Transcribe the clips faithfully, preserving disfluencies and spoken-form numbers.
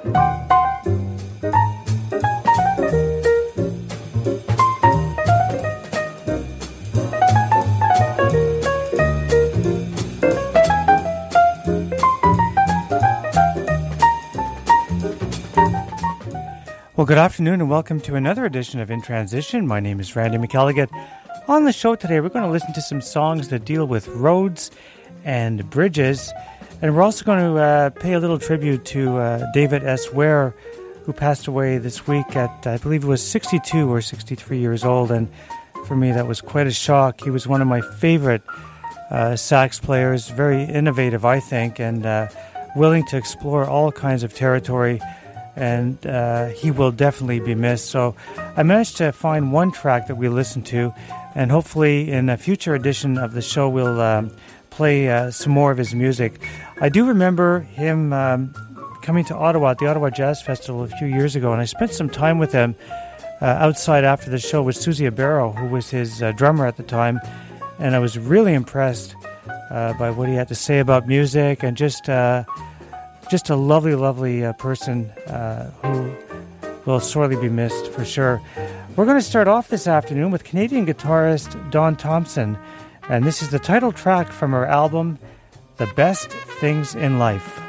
Well, good afternoon and welcome to another edition of In Transition. My name is Randy McElligott. On the show today, we're going to listen to some songs that deal with roads and bridges. And we're also going to uh, pay a little tribute to uh, David S. Ware, who passed away this week at, I believe it was sixty-two or sixty-three years old. And for me, that was quite a shock. He was one of my favorite uh, sax players, very innovative, I think, and uh, willing to explore all kinds of territory. And uh, he will definitely be missed. So I managed to find one track that we listened to, and hopefully in a future edition of the show we'll um, play uh, some more of his music. I do remember him um, coming to Ottawa at the Ottawa Jazz Festival a few years ago, and I spent some time with him uh, outside after the show with Susie Abero, who was his uh, drummer at the time, and I was really impressed uh, by what he had to say about music and just... Uh, Just a lovely, lovely uh, person uh, who will sorely be missed for sure. We're going to start off this afternoon with Canadian guitarist Don Thompson, and this is the title track from her album, The Best Things in Life.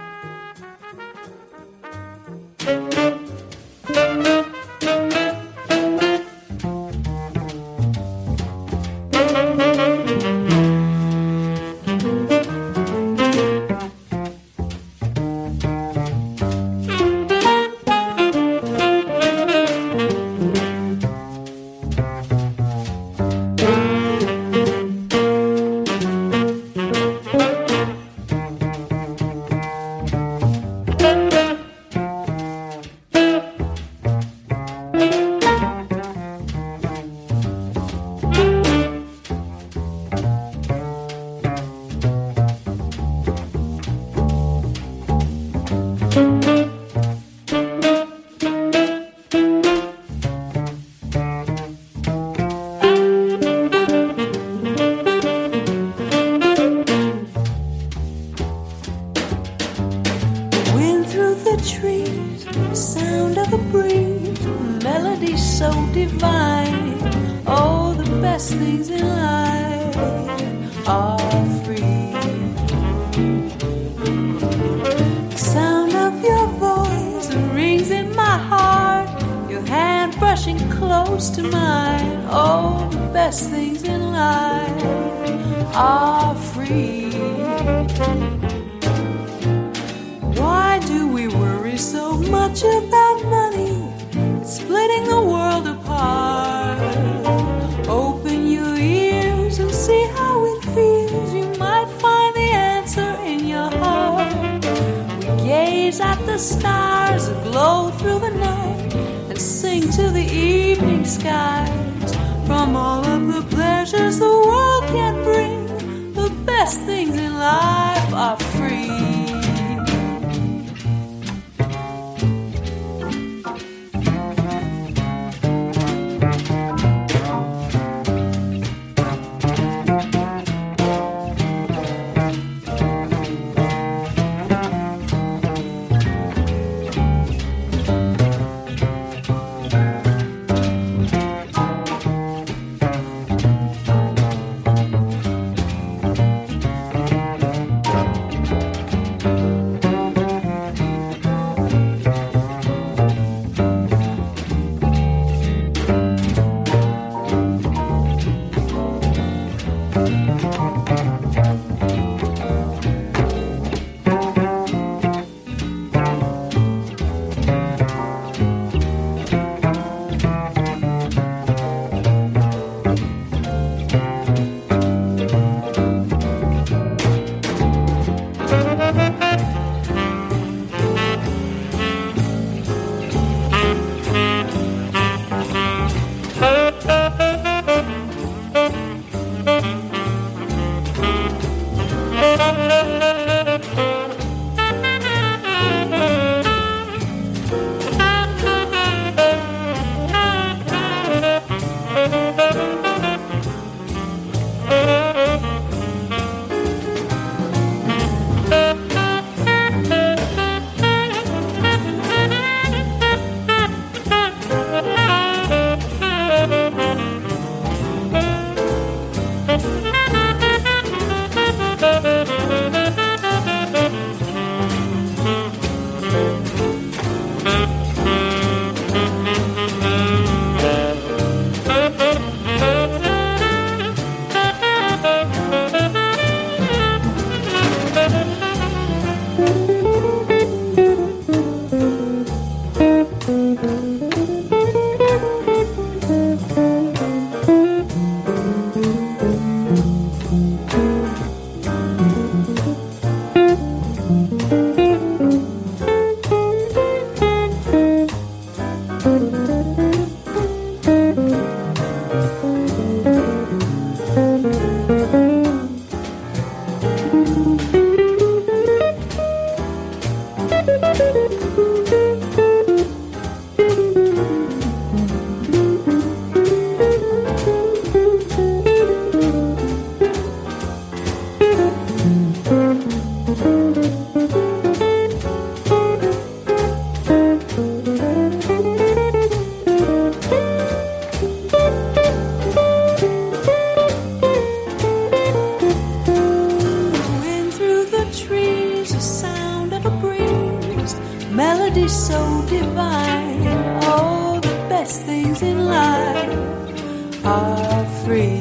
melody so divine. Oh, the best things in life are free.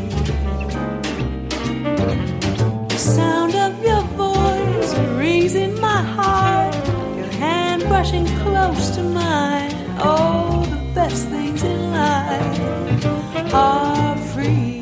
The sound of your voice rings in my heart, your hand brushing close to mine. Oh, the best things in life are free.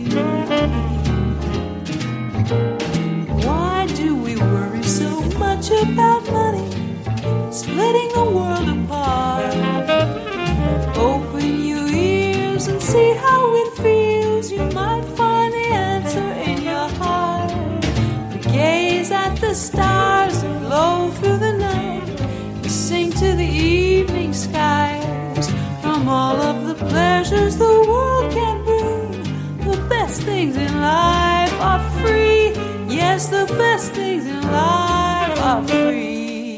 Why do we worry so much about money, splitting the world apart? Open your ears and see how it feels. You might find the answer in your heart. Gaze at the stars that glow through the night. Sing to the evening skies. From all of the pleasures the world can bring, the best things in life are free. Yes, the best things in life are free.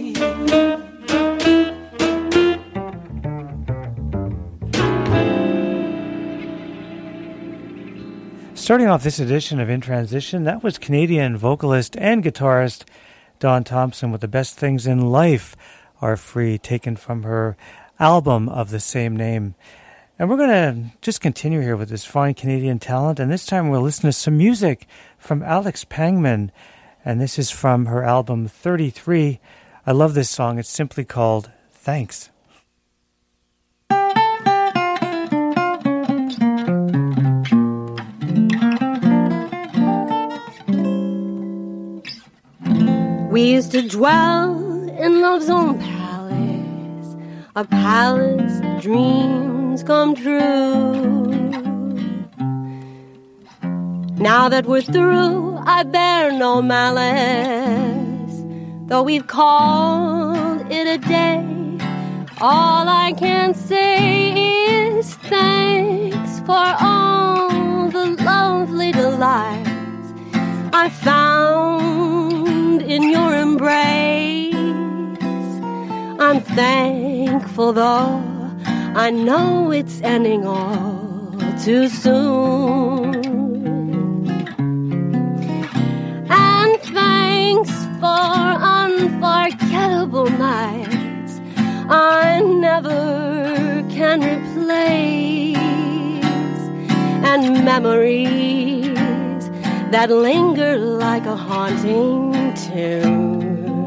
Starting off this edition of In Transition, that was Canadian vocalist and guitarist Dawn Thompson with The Best Things in Life Are Free, taken from her album of the same name. And we're going to just continue here with this fine Canadian talent, and this time we'll listen to some music from Alex Pangman, and this is from her album thirty-three. I love this song. It's simply called Thanks. We used to dwell in love's own palace, a palace of dreams come true. Now that we're through, I bear no malice, though we've called it a day. All I can say is thanks for all the lovely delights I found in your embrace. I'm thankful though I know it's ending all too soon. And thanks for unforgettable nights I never can replace, and memories that linger like a haunting tune.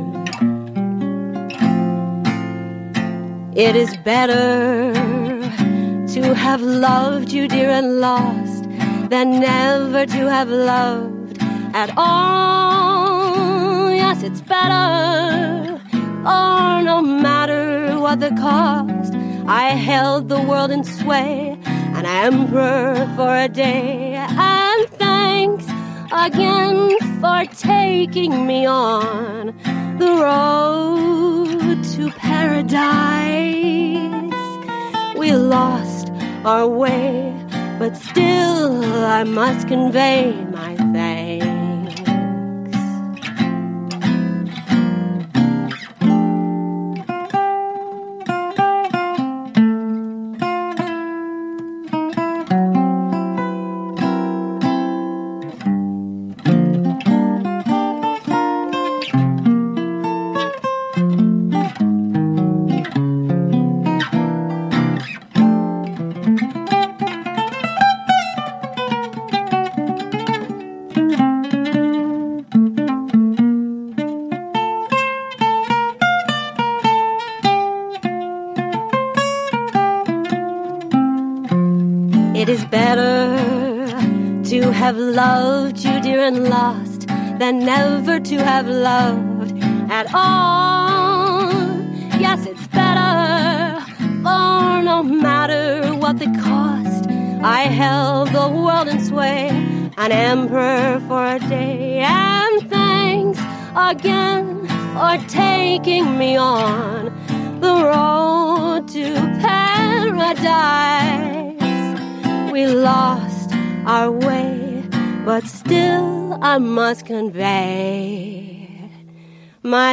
It is better to have loved you, dear, and lost than never to have loved at all. Yes, it's better, for no matter what the cost, I held the world in sway, an emperor for a day. And thanks again for taking me on the road to paradise. We lost our way, but still I must convey my thanks. Have loved you, dear, and lost than never to have loved at all. Yes, it's better, for no matter what the cost, I held the world in sway, an emperor for a day. And thanks again for taking me on the road to paradise. We lost our way, but still I must convey my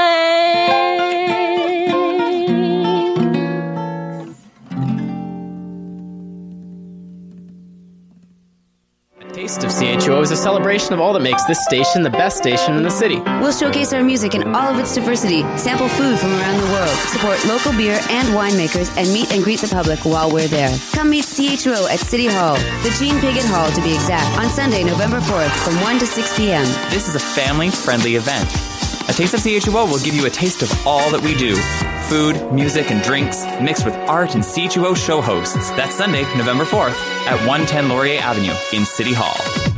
thanks. A taste of C H O Show is a celebration of all that makes this station the best station in the city. We'll showcase our music in all of its diversity, sample food from around the world, support local beer and winemakers, and meet and greet the public while we're there. Come meet C H O at City Hall, the Gene Piggott Hall to be exact, on Sunday, November fourth from one to six p.m. This is a family-friendly event. A Taste of C H O O will give you a taste of all that we do. Food, music, and drinks mixed with art and C H O O show hosts. That's Sunday, November fourth at one ten Laurier Avenue in City Hall.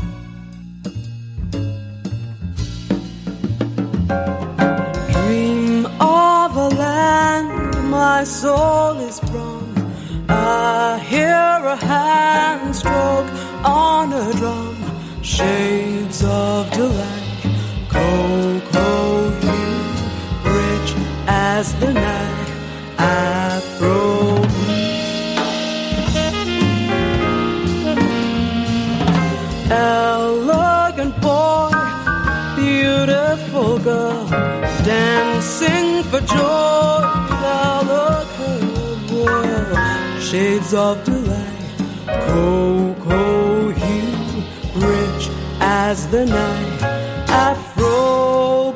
Dream of a land my soul is from. I hear a hand stroke on a drum. Shades of delight, cocoa hue, rich as the night, Afro elegant boy, beautiful girl, dancing for joy, delicate world, shades of delight, cocoa hue, rich as the night, Afro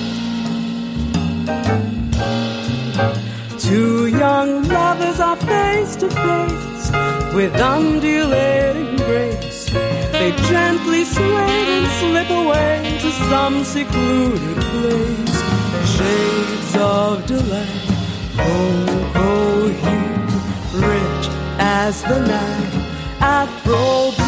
blue. Two young lovers are face to face with undulating grace. They gently sway and slip away to some secluded place. Shades of delight, cocoa hue, rich as the night, Afro blue.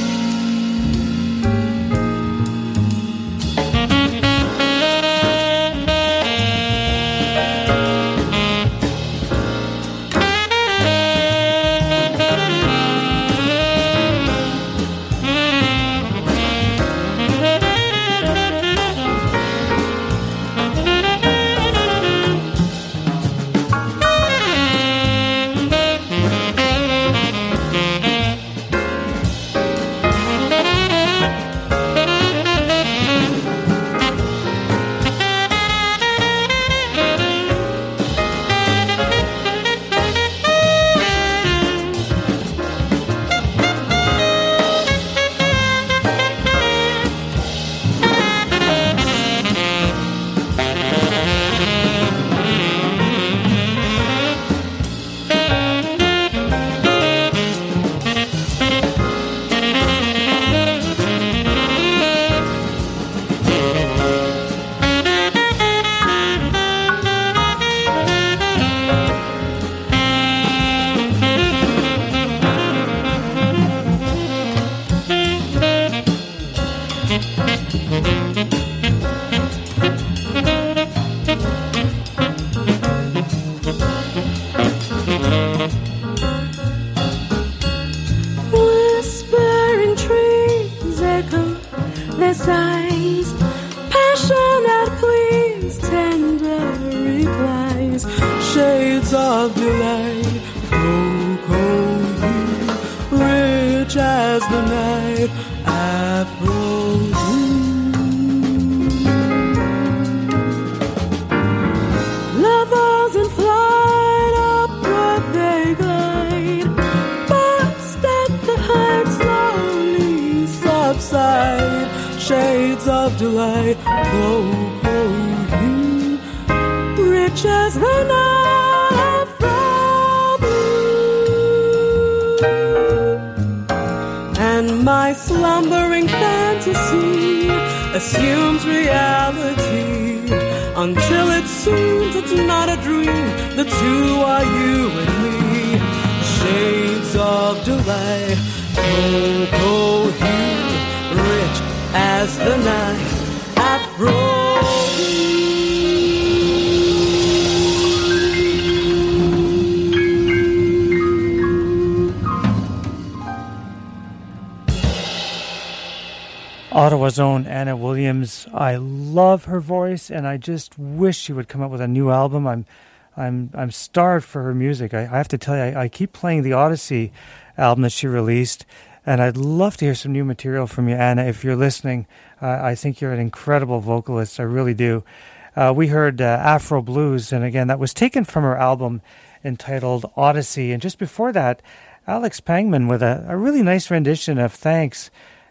Ottawa's own Anna Williams. I love her voice, and I just wish she would come up with a new album. I'm, I'm, I'm starved for her music. I, I have to tell you, I, I keep playing the Odyssey album that she released, and I'd love to hear some new material from you, Anna. If you're listening, uh, I think you're an incredible vocalist. I really do. Uh, we heard uh, Afro Blues, and again, that was taken from her album entitled Odyssey. And just before that, Alex Pangman with a, a really nice rendition of Thanks.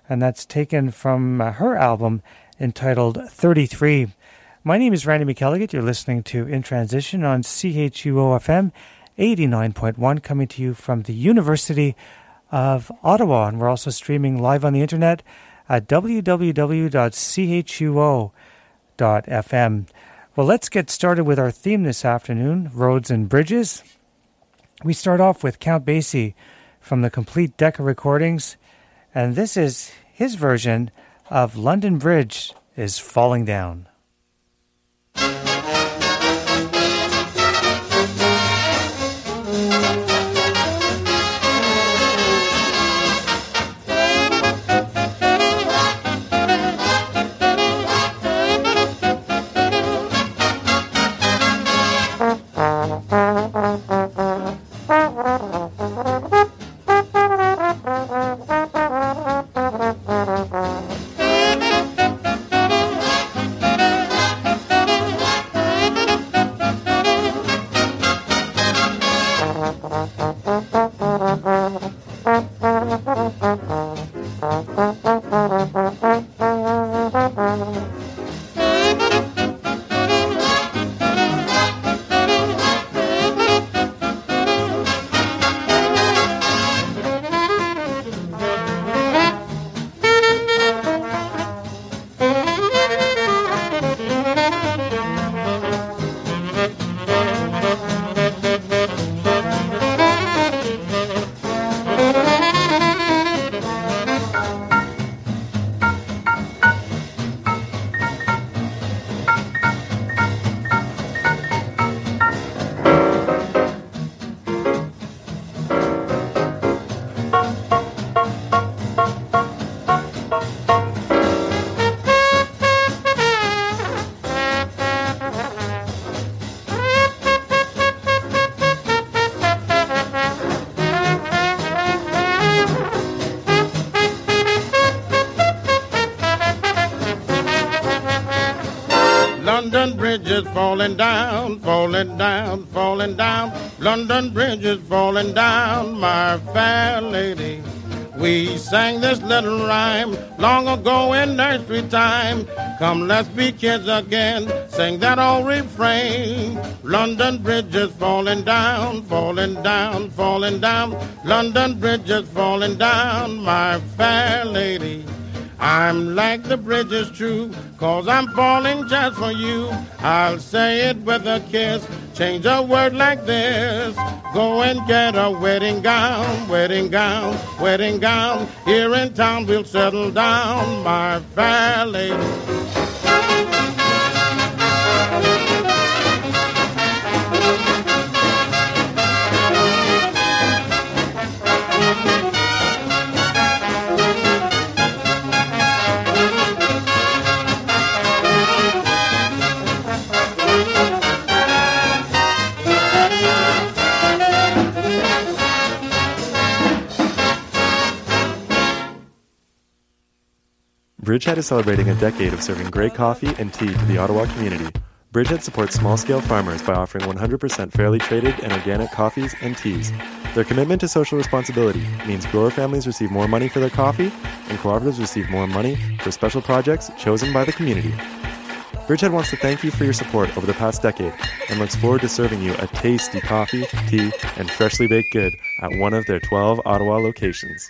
and that's taken from uh, her album entitled thirty-three. My name is Randy McElligott. You're listening to In Transition on C H U O F M eighty-nine point one, coming to you from the University of Ottawa. And we're also streaming live on the internet at w w w dot c h u o dot f m. Well, let's get started with our theme this afternoon, Roads and Bridges. We start off with Count Basie from the Complete Decca Recordings, and this is his version of London Bridge is Falling Down. London Bridge is falling down, falling down, falling down. London Bridge is falling down, my fair lady. We sang this little rhyme long ago in nursery time. Come, let's be kids again, sing that old refrain. London Bridge is falling down, falling down, falling down. London Bridge is falling down, my fair lady. I'm like the bridge is true, cause I'm falling just for you. I'll say it with a kiss, change a word like this. Go and get a wedding gown, wedding gown, wedding gown. Here in town we'll settle down, my fair lady. Bridgehead is celebrating a decade of serving great coffee and tea to the Ottawa community. Bridgehead supports small-scale farmers by offering one hundred percent fairly traded and organic coffees and teas. Their commitment to social responsibility means grower families receive more money for their coffee, and cooperatives receive more money for special projects chosen by the community. Bridgehead wants to thank you for your support over the past decade and looks forward to serving you a tasty coffee, tea, and freshly baked good at one of their twelve Ottawa locations.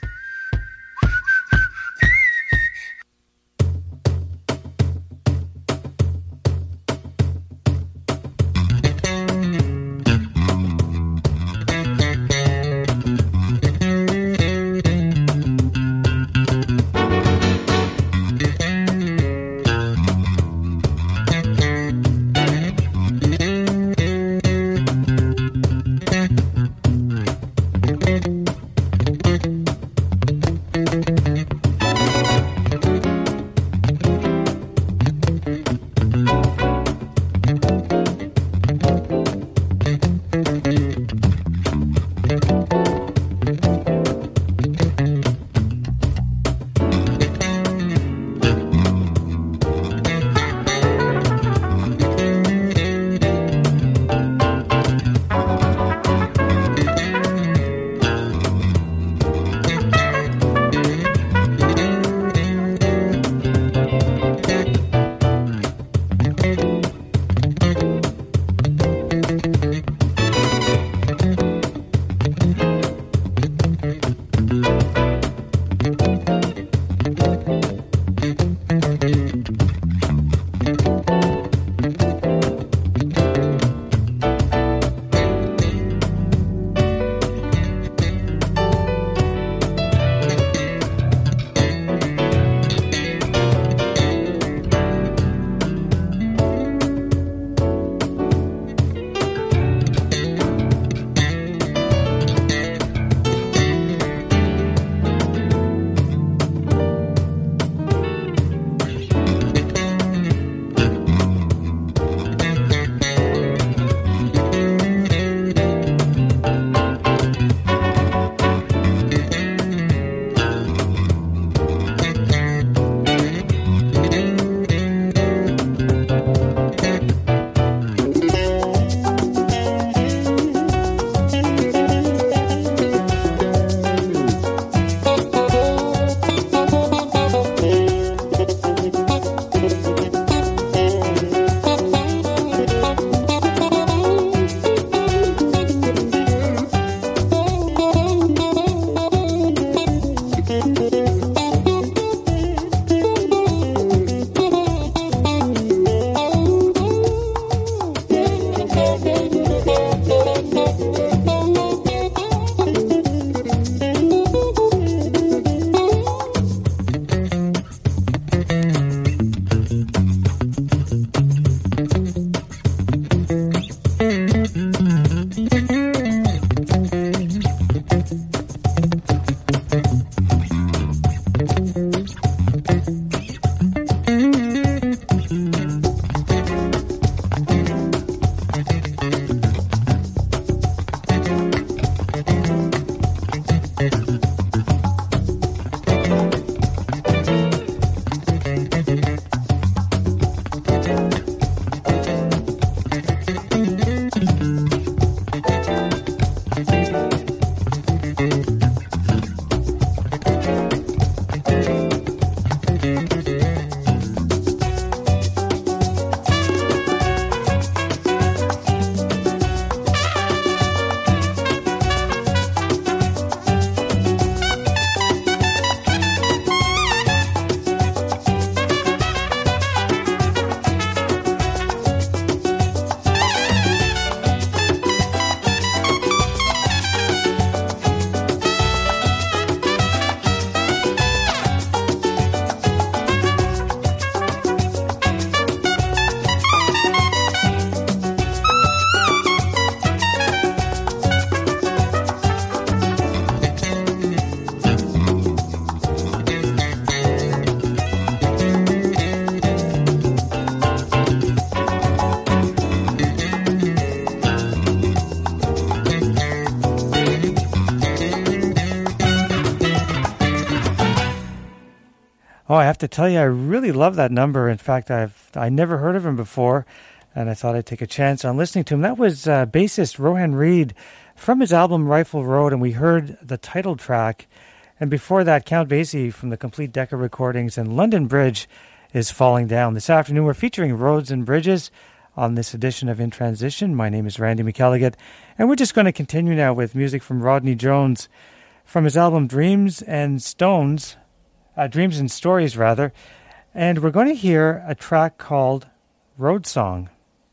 Oh, I have to tell you, I really love that number. In fact, I've I never heard of him before, and I thought I'd take a chance on listening to him. That was uh, bassist Rohan Reed from his album Rifle Road, and we heard the title track. And before that, Count Basie from the Complete Decca recordings, and London Bridge is Falling Down. This afternoon, we're featuring Roads and Bridges on this edition of In Transition. My name is Randy McElligott, and we're just going to continue now with music from Rodney Jones from his album Dreams and Stones, uh, Dreams and Stories, rather. And we're going to hear a track called Road Song.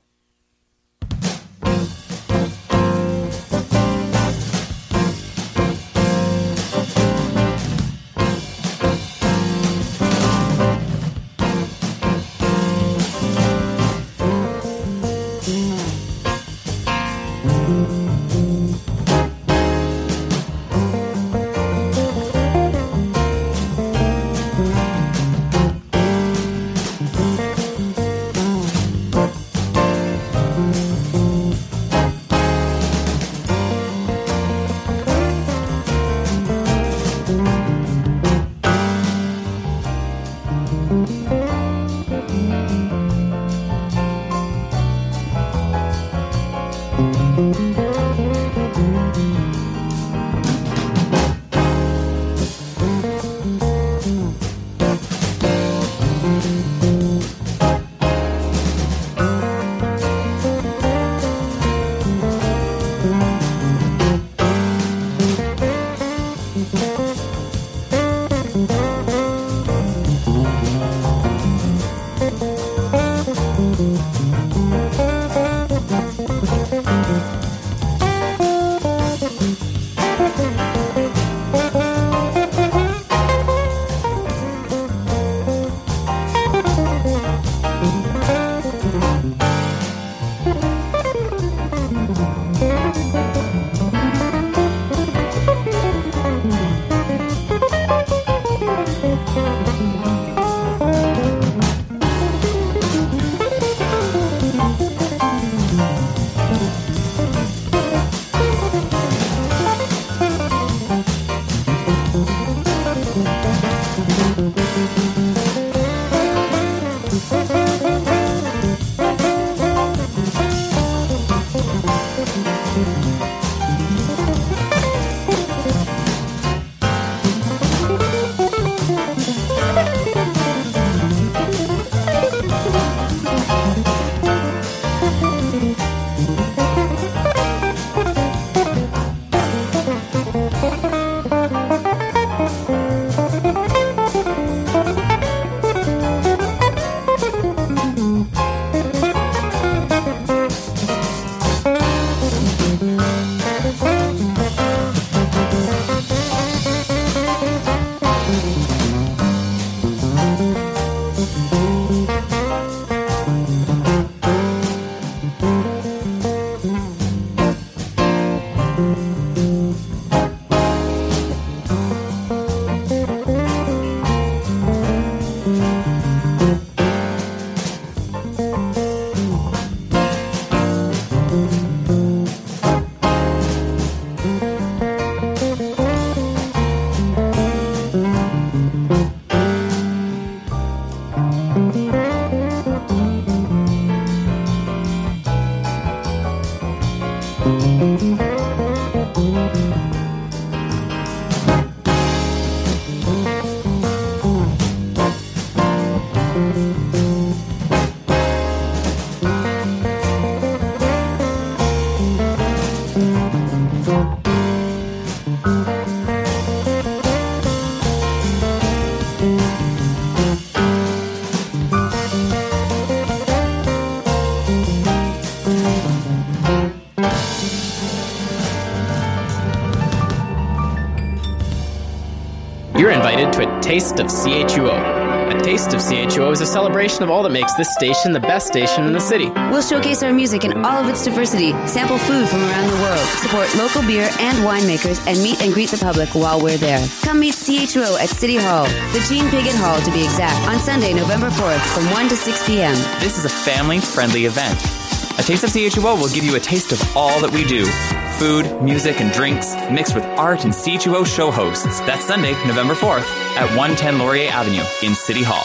You're invited to a Taste of C H U O. A Taste of C H U O is a celebration of all that makes this station the best station in the city. We'll showcase our music in all of its diversity, sample food from around the world, support local beer and winemakers, and meet and greet the public while we're there. Come meet C H U O at City Hall, the Gene Piggott Hall to be exact, on Sunday, November fourth from one to six p.m. This is a family-friendly event. A Taste of C H U O will give you a taste of all that we do. Food, music, and drinks mixed with art and C H U O show hosts. That's Sunday, November fourth at one ten Laurier Avenue in City Hall.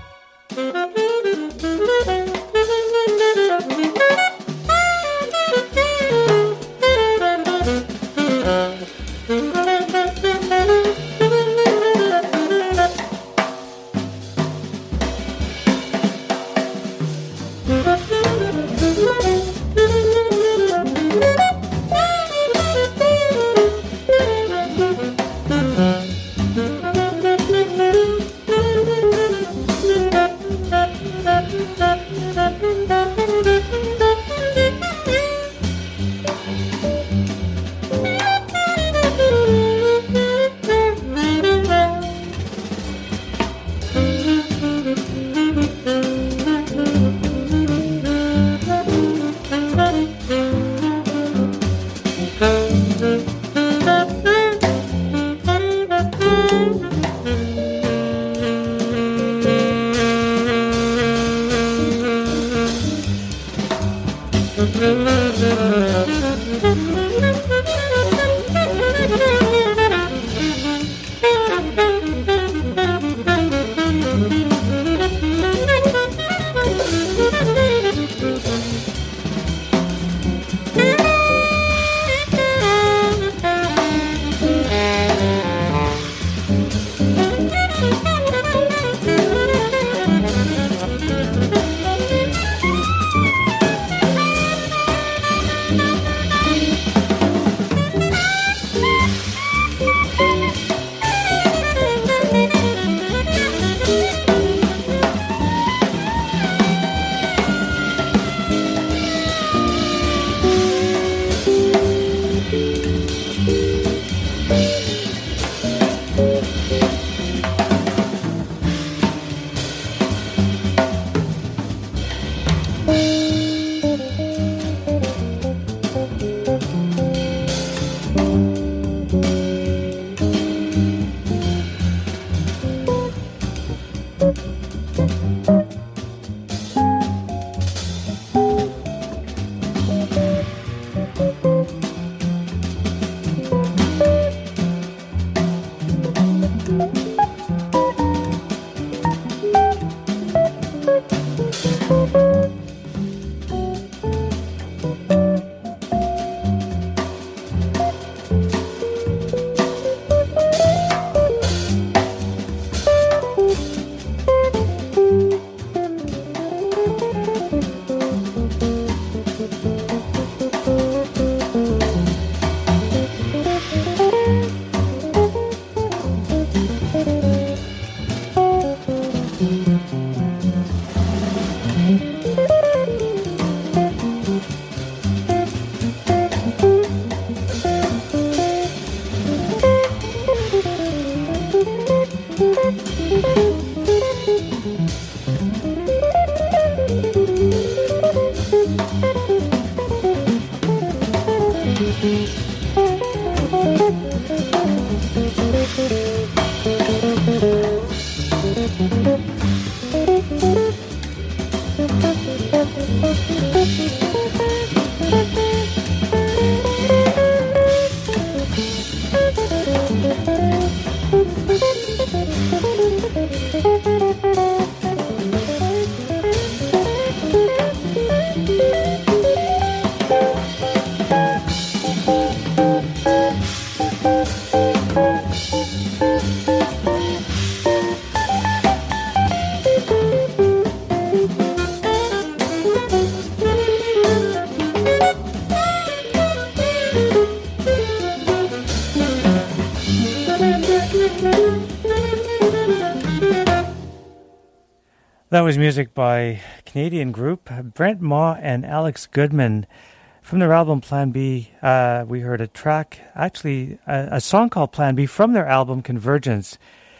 That was music by Canadian group Brent Maw and Alex Goodman from their album Plan B. Uh, we heard a track, actually a, a song called Plan B from their album Convergence.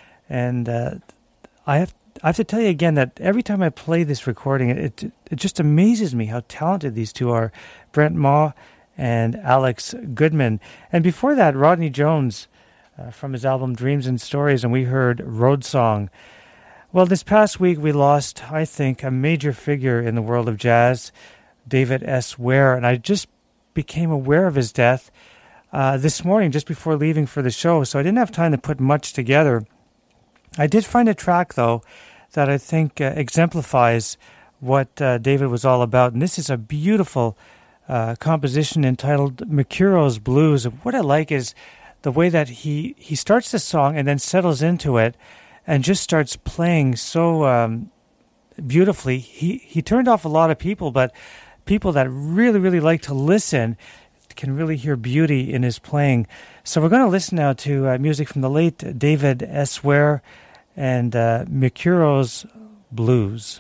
And uh, I have I have to tell you again that every time I play this recording, it it just amazes me how talented these two are, Brent Maw and Alex Goodman. And before that, Rodney Jones uh, from his album Dreams and Stories, and we heard Road Song. Well, this past week we lost, I think, a major figure in the world of jazz, David S. Ware, and I just became aware of his death uh, this morning just before leaving for the show, so I didn't have time to put much together. I did find a track, though, that I think uh, exemplifies what uh, David was all about, and this is a beautiful uh, composition entitled Mercuro's Blues. What I like is the way that he, he starts the song and then settles into it and just starts playing so um, beautifully. He, he turned off a lot of people, but people that really, really like to listen can really hear beauty in his playing. So we're going to listen now to uh, music from the late David S. Ware and uh, Mercuro's Blues.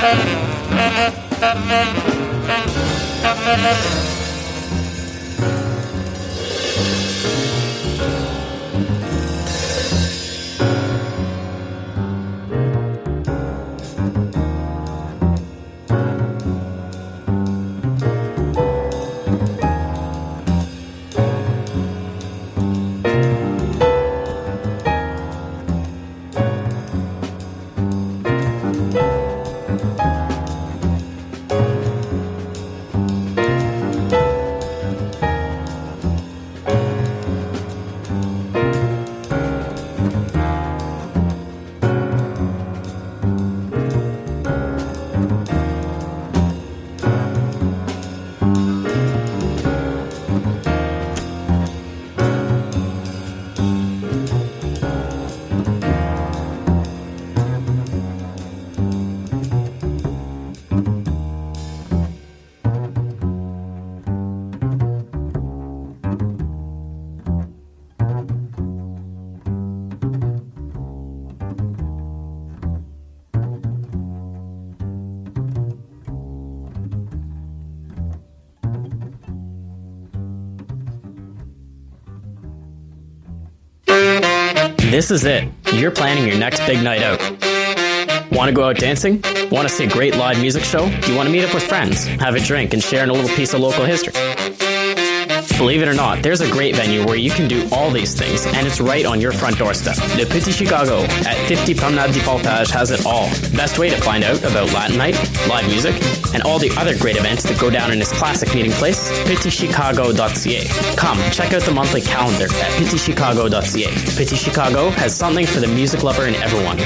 This is it. You're planning your next big night out. Want to go out dancing? Want to see a great live music show? Do you want to meet up with friends, have a drink, and share in a little piece of local history? Believe it or not, there's a great venue where you can do all these things, and it's right on your front doorstep. Le Petit Chicago at fifty Promenade du Portage has it all. Best way to find out about Latin Night, live music, and all the other great events that go down in this classic meeting place, petit chicago dot c a. Come, check out the monthly calendar at petit chicago dot c a. Petit Chicago has something for the music lover in everyone.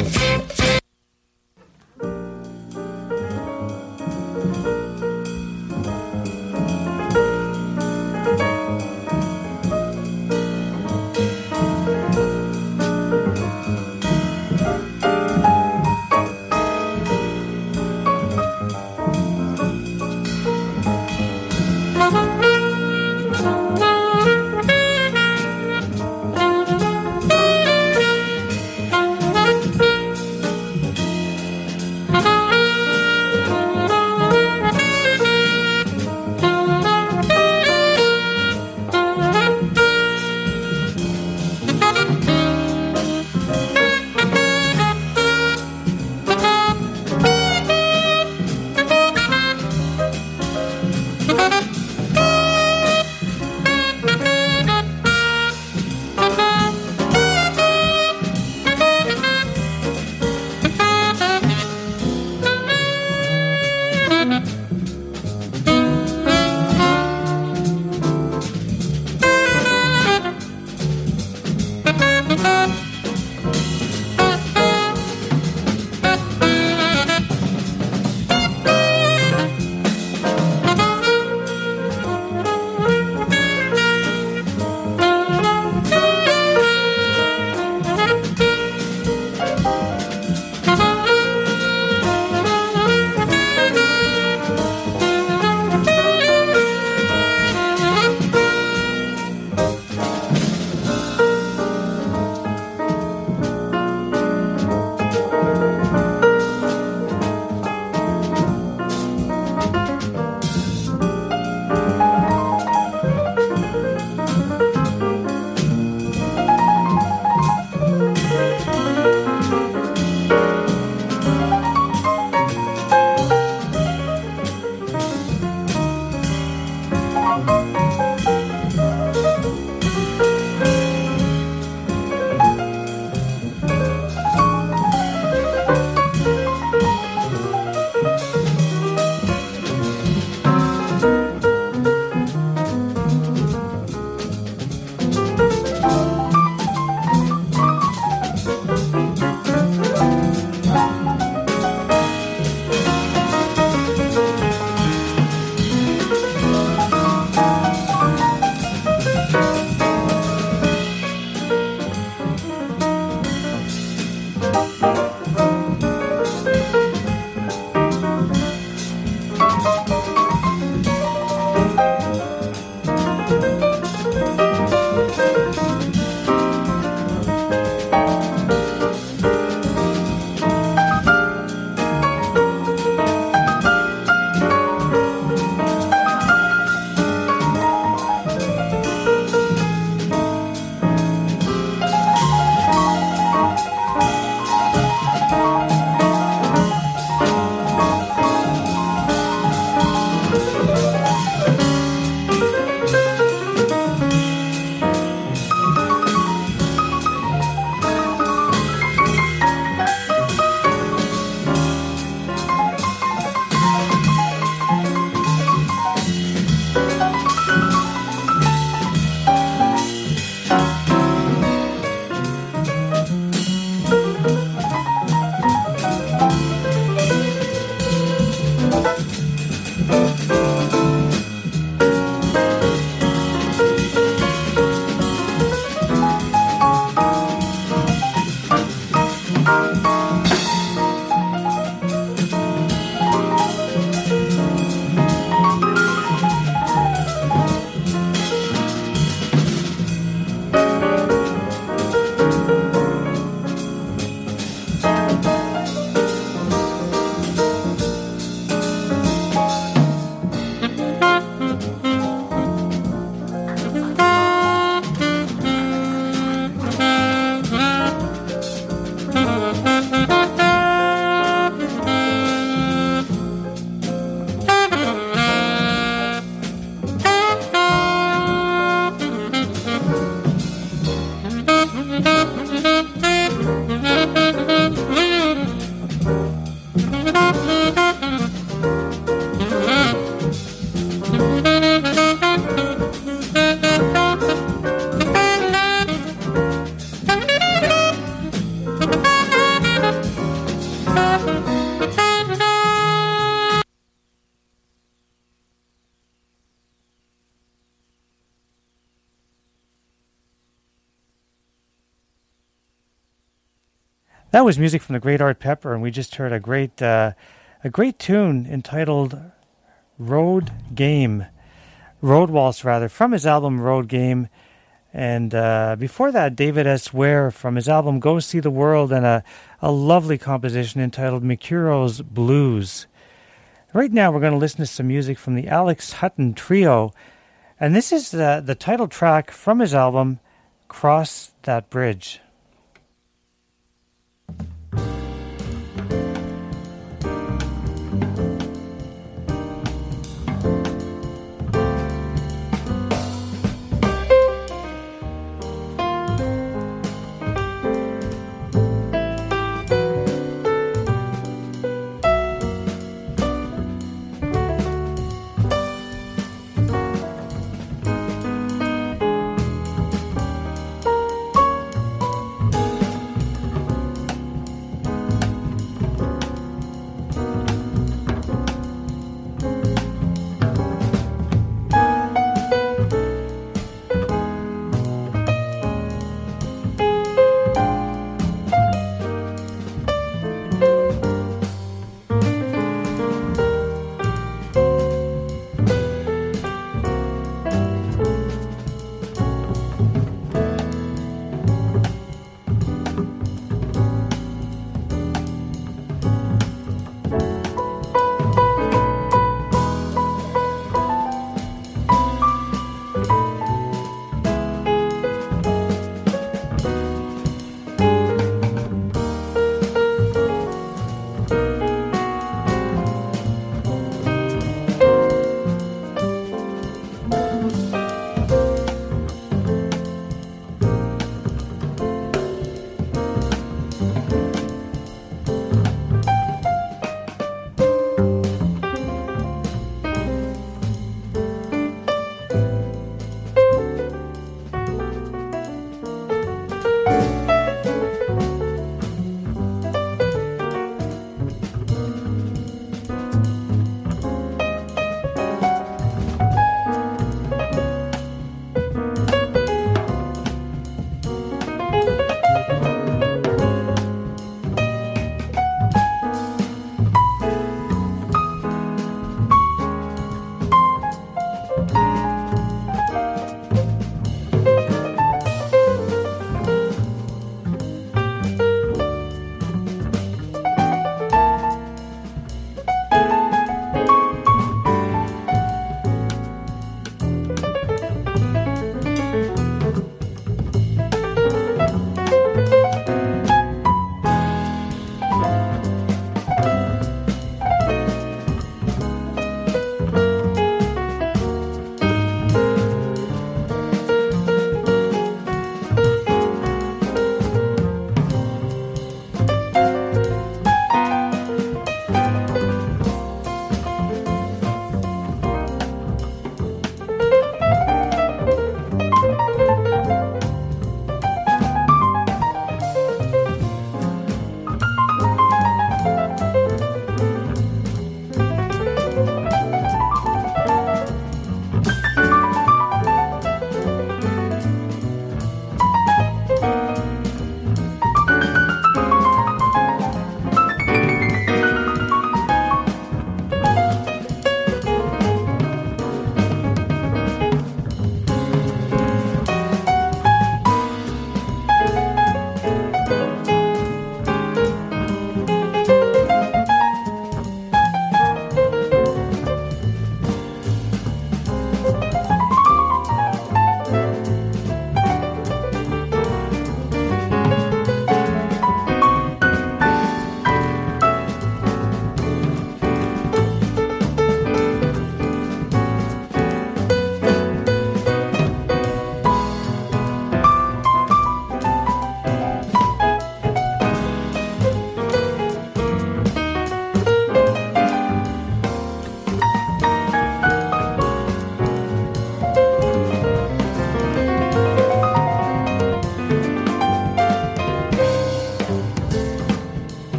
That was music from the great Art Pepper, and we just heard a great, uh, a great tune entitled "Road Game," Road Waltz rather, from his album Road Game. And uh, before that, David S. Ware from his album Go See the World, and a, a lovely composition entitled Mikuro's Blues. Right now, we're going to listen to some music from the Alex Hutton Trio, and this is uh, the title track from his album Cross That Bridge.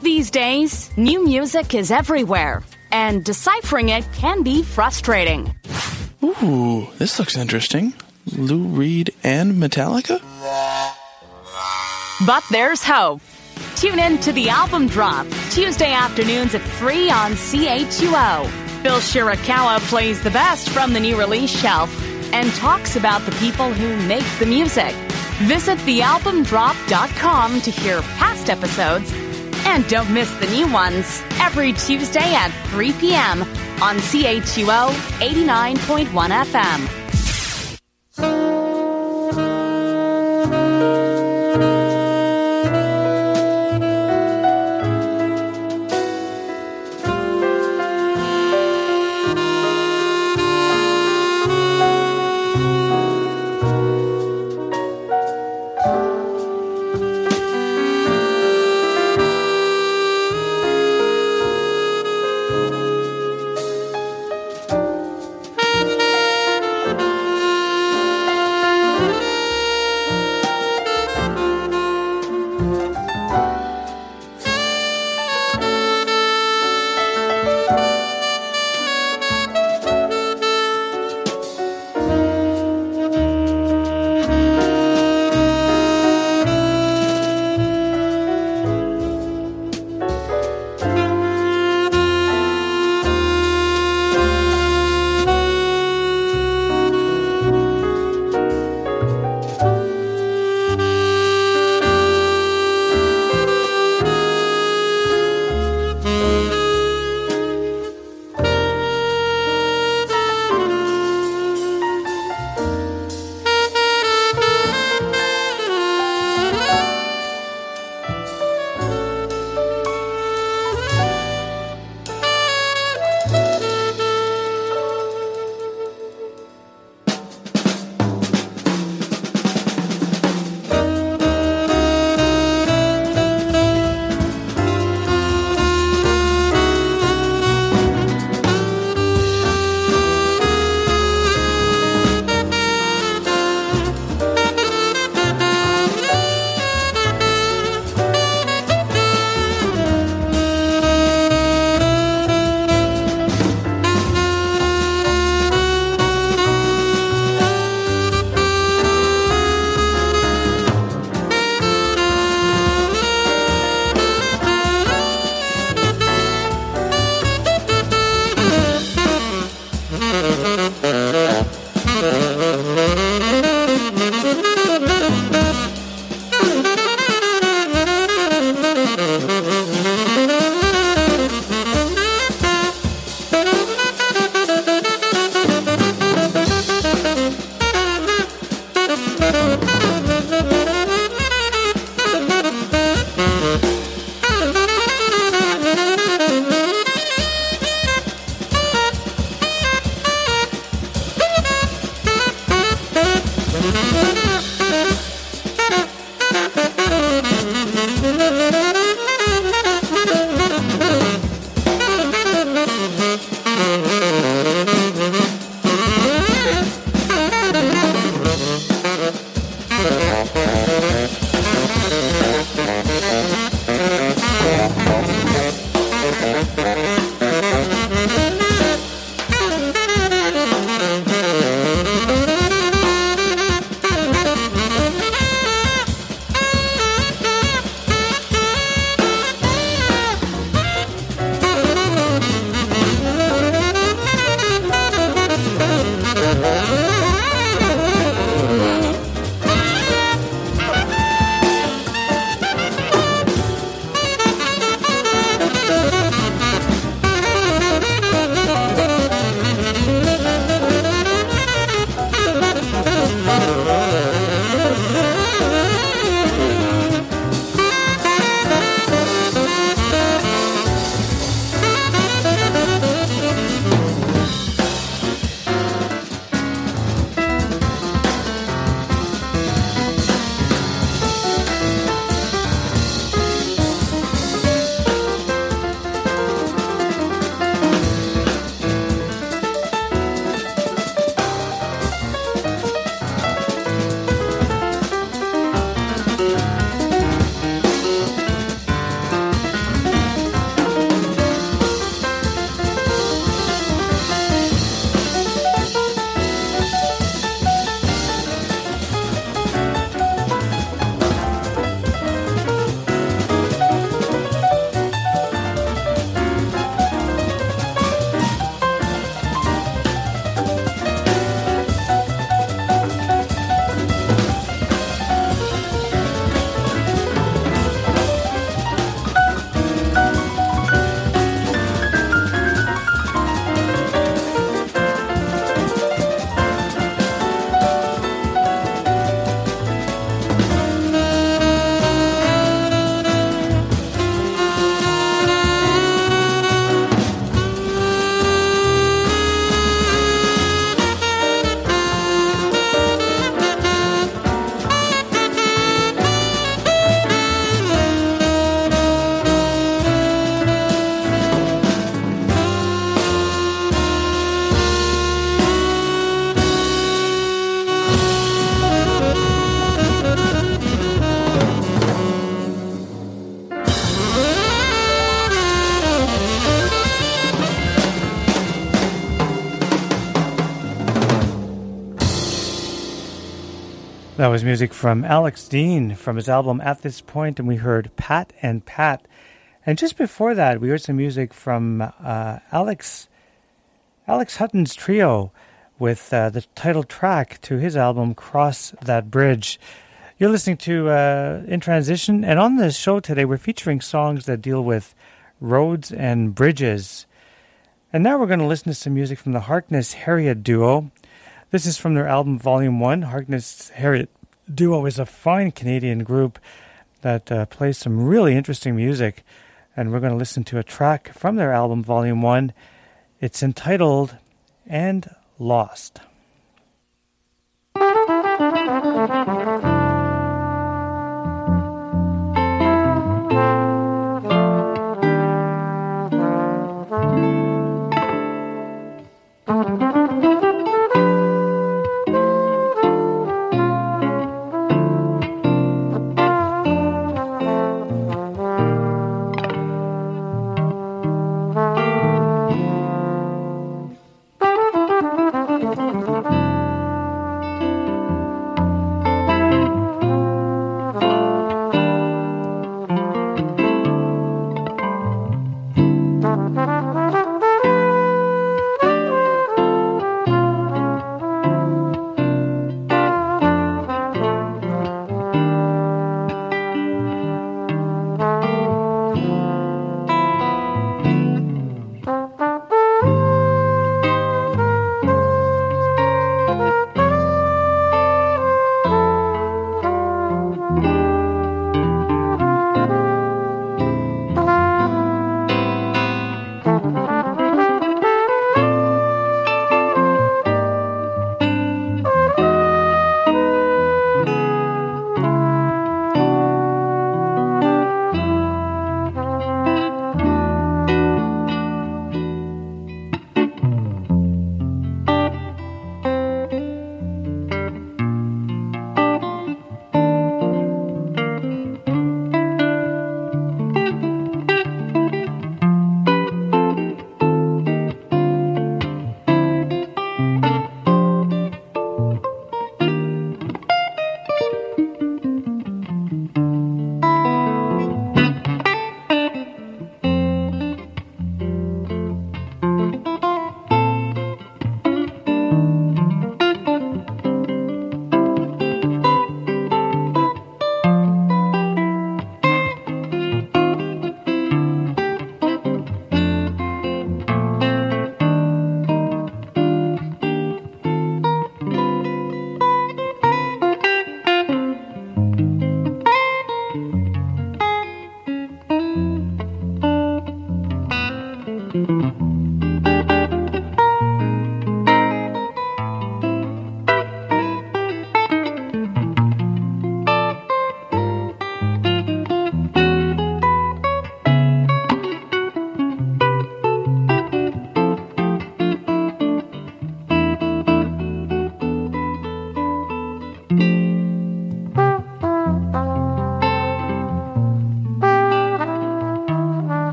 These days, new music is everywhere, and deciphering it can be frustrating. Ooh, this looks interesting. Lou Reed and Metallica? But there's hope. Tune in to the Album Drop, Tuesday afternoons at three on C H U O. Bill Shirakawa plays the best from the new release shelf and talks about the people who make the music. Visit the album drop dot com to hear past episodes, and don't miss the new ones every Tuesday at three p.m. on C H U O eighty-nine point one F M. That was music from Alex Dean from his album At This Point, and we heard Pat and Pat. And just before that, we heard some music from uh, Alex Alex Hutton's trio with uh, the title track to his album Cross That Bridge. You're listening to uh, In Transition, and on this show today, we're featuring songs that deal with roads and bridges. And now we're going to listen to some music from the Harkness Harriet Duo. This is from their album Volume one. Harkness Harriet Duo is a fine Canadian group that uh, plays some really interesting music. And we're going to listen to a track from their album Volume one. It's entitled And Lost.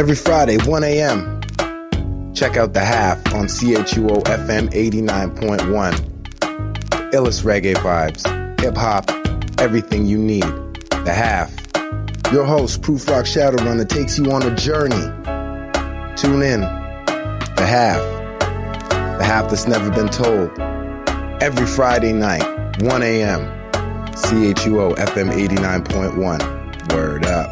every Friday, one a.m. Check out The Half on C H U O F M eighty-nine point one. The illest reggae vibes, hip-hop, everything you need. The Half. Your host, Proof Rock Shadowrunner, takes you on a journey. Tune in. The Half. The Half that's never been told. Every Friday night, one a.m. C H U O F M eighty-nine point one. Word up.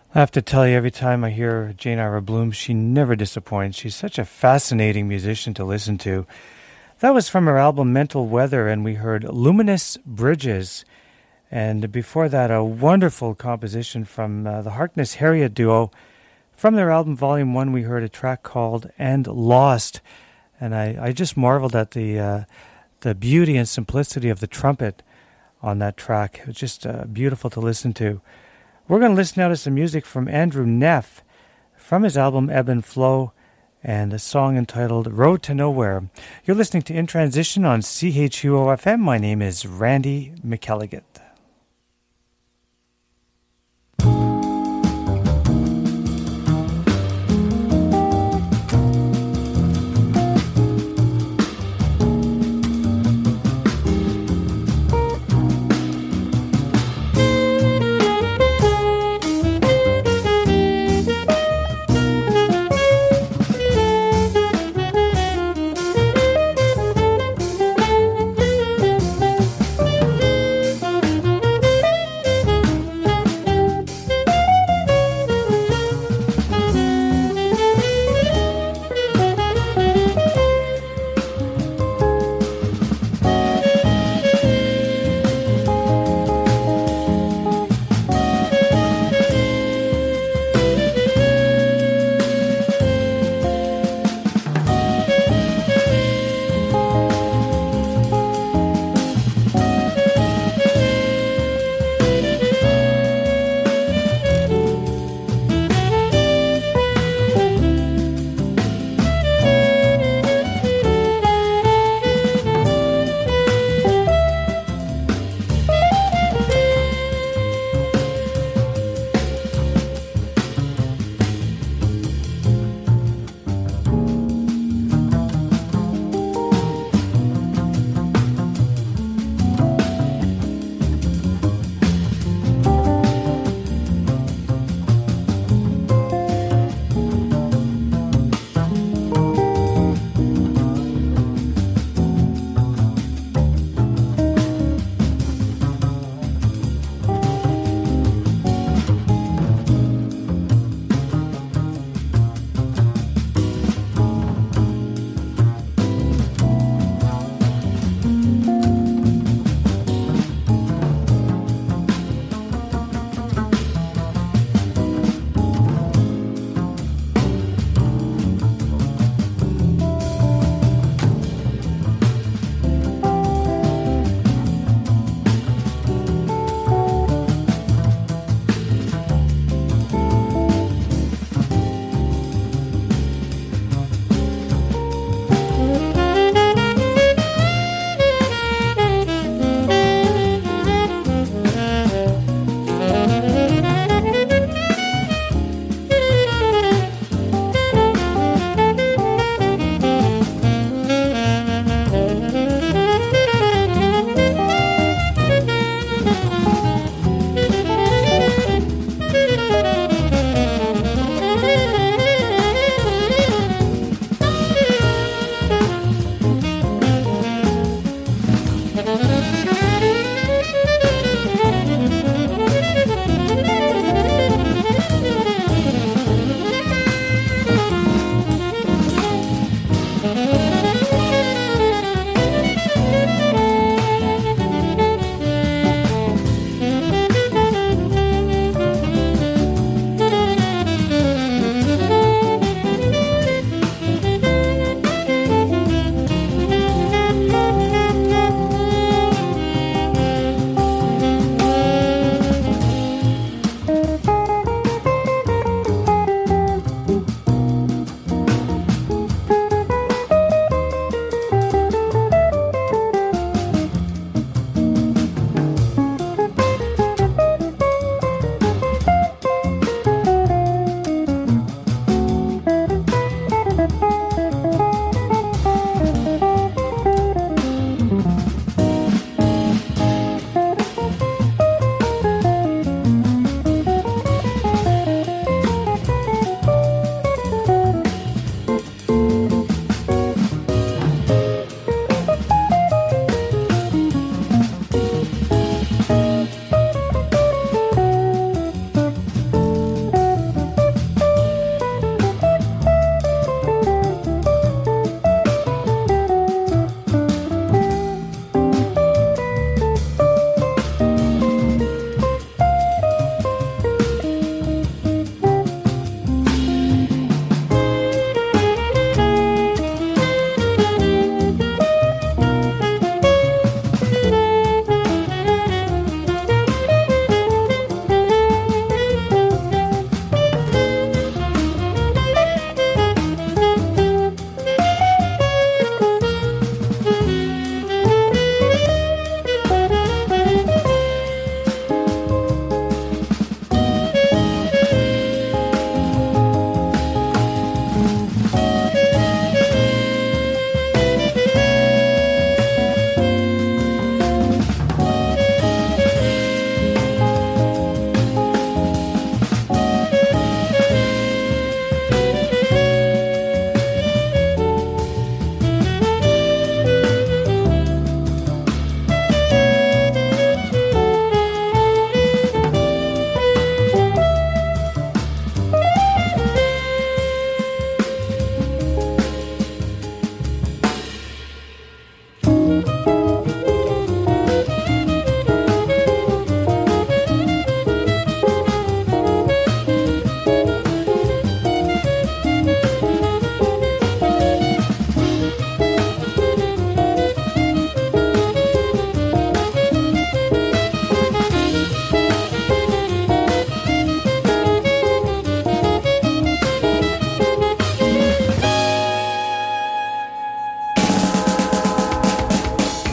I have to tell you, every time I hear Jane Ira Bloom, she never disappoints. She's such a fascinating musician to listen to. That was from her album Mental Weather, and we heard Luminous Bridges. And before that, a wonderful composition from uh, the Harkness Harriet Duo. From their album Volume one, we heard a track called And Lost. And I, I just marveled at the uh, the beauty and simplicity of the trumpet on that track. It was just uh, beautiful to listen to. We're going to listen now to some music from Andrew Neff from his album Ebb and Flow, and a song entitled Road to Nowhere. You're listening to In Transition on C H U O F M. My name is Randy McElligott. Thank you.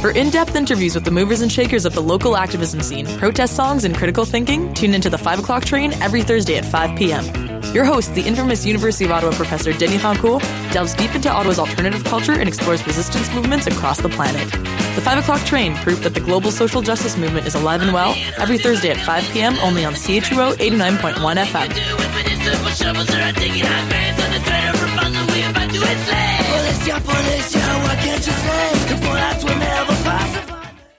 For in-depth interviews with the movers and shakers of the local activism scene, protest songs, and critical thinking, tune into the five o'clock train every Thursday at five p.m. Your host, the infamous University of Ottawa professor Denis Rancourt, delves deep into Ottawa's alternative culture and explores resistance movements across the planet. The five o'clock train, proof that the global social justice movement is alive and well, every Thursday at five p.m. only on C H U O eighty-nine point one F M. Policia, policia, what can't you say? The bullets will never pacify.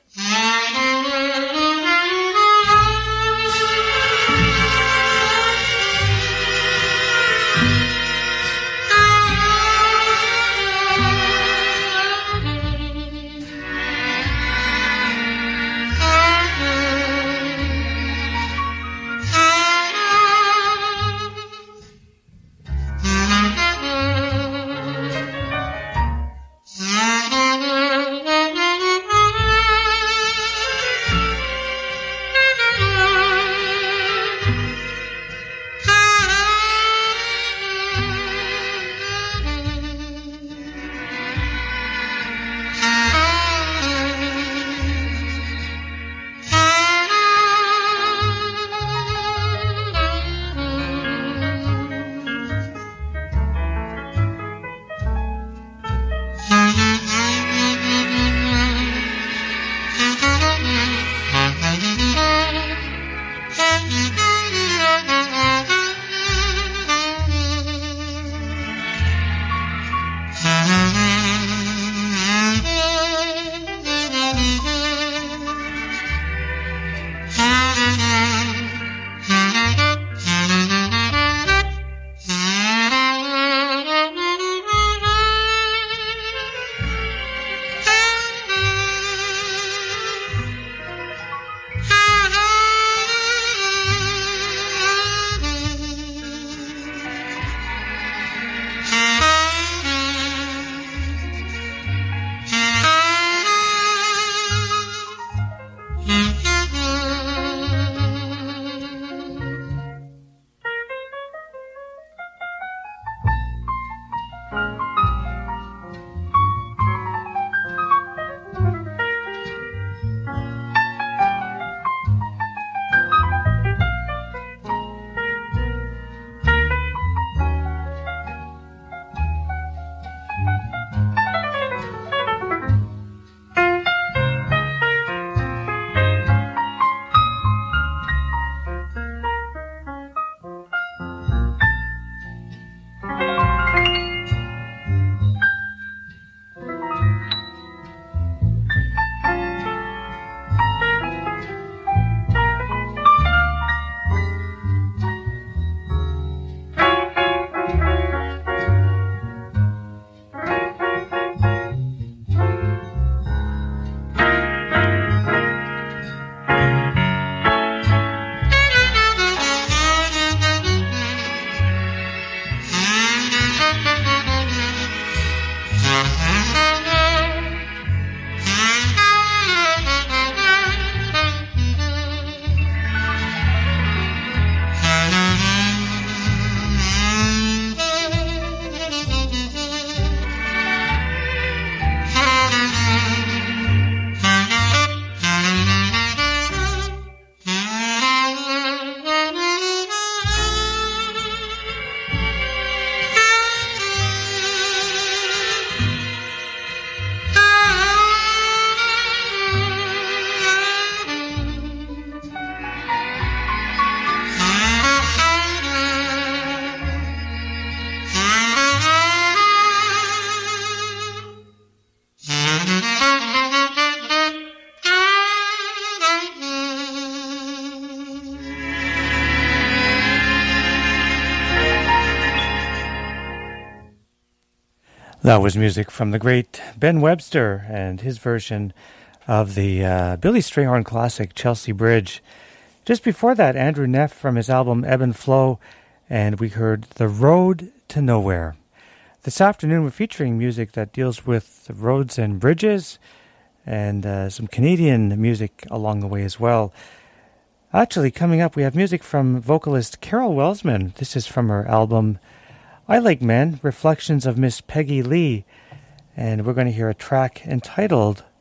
That was music from the great Ben Webster and his version of the uh, Billy Strayhorn classic, Chelsea Bridge. Just before that, Andrew Neff from his album Ebb and Flow, and we heard The Road to Nowhere. This afternoon, we're featuring music that deals with roads and bridges, and uh, some Canadian music along the way as well. Actually, coming up, we have music from vocalist Carol Welsman. This is from her album I Like Men, Reflections of Miss Peggy Lee. And we're going to hear a track entitled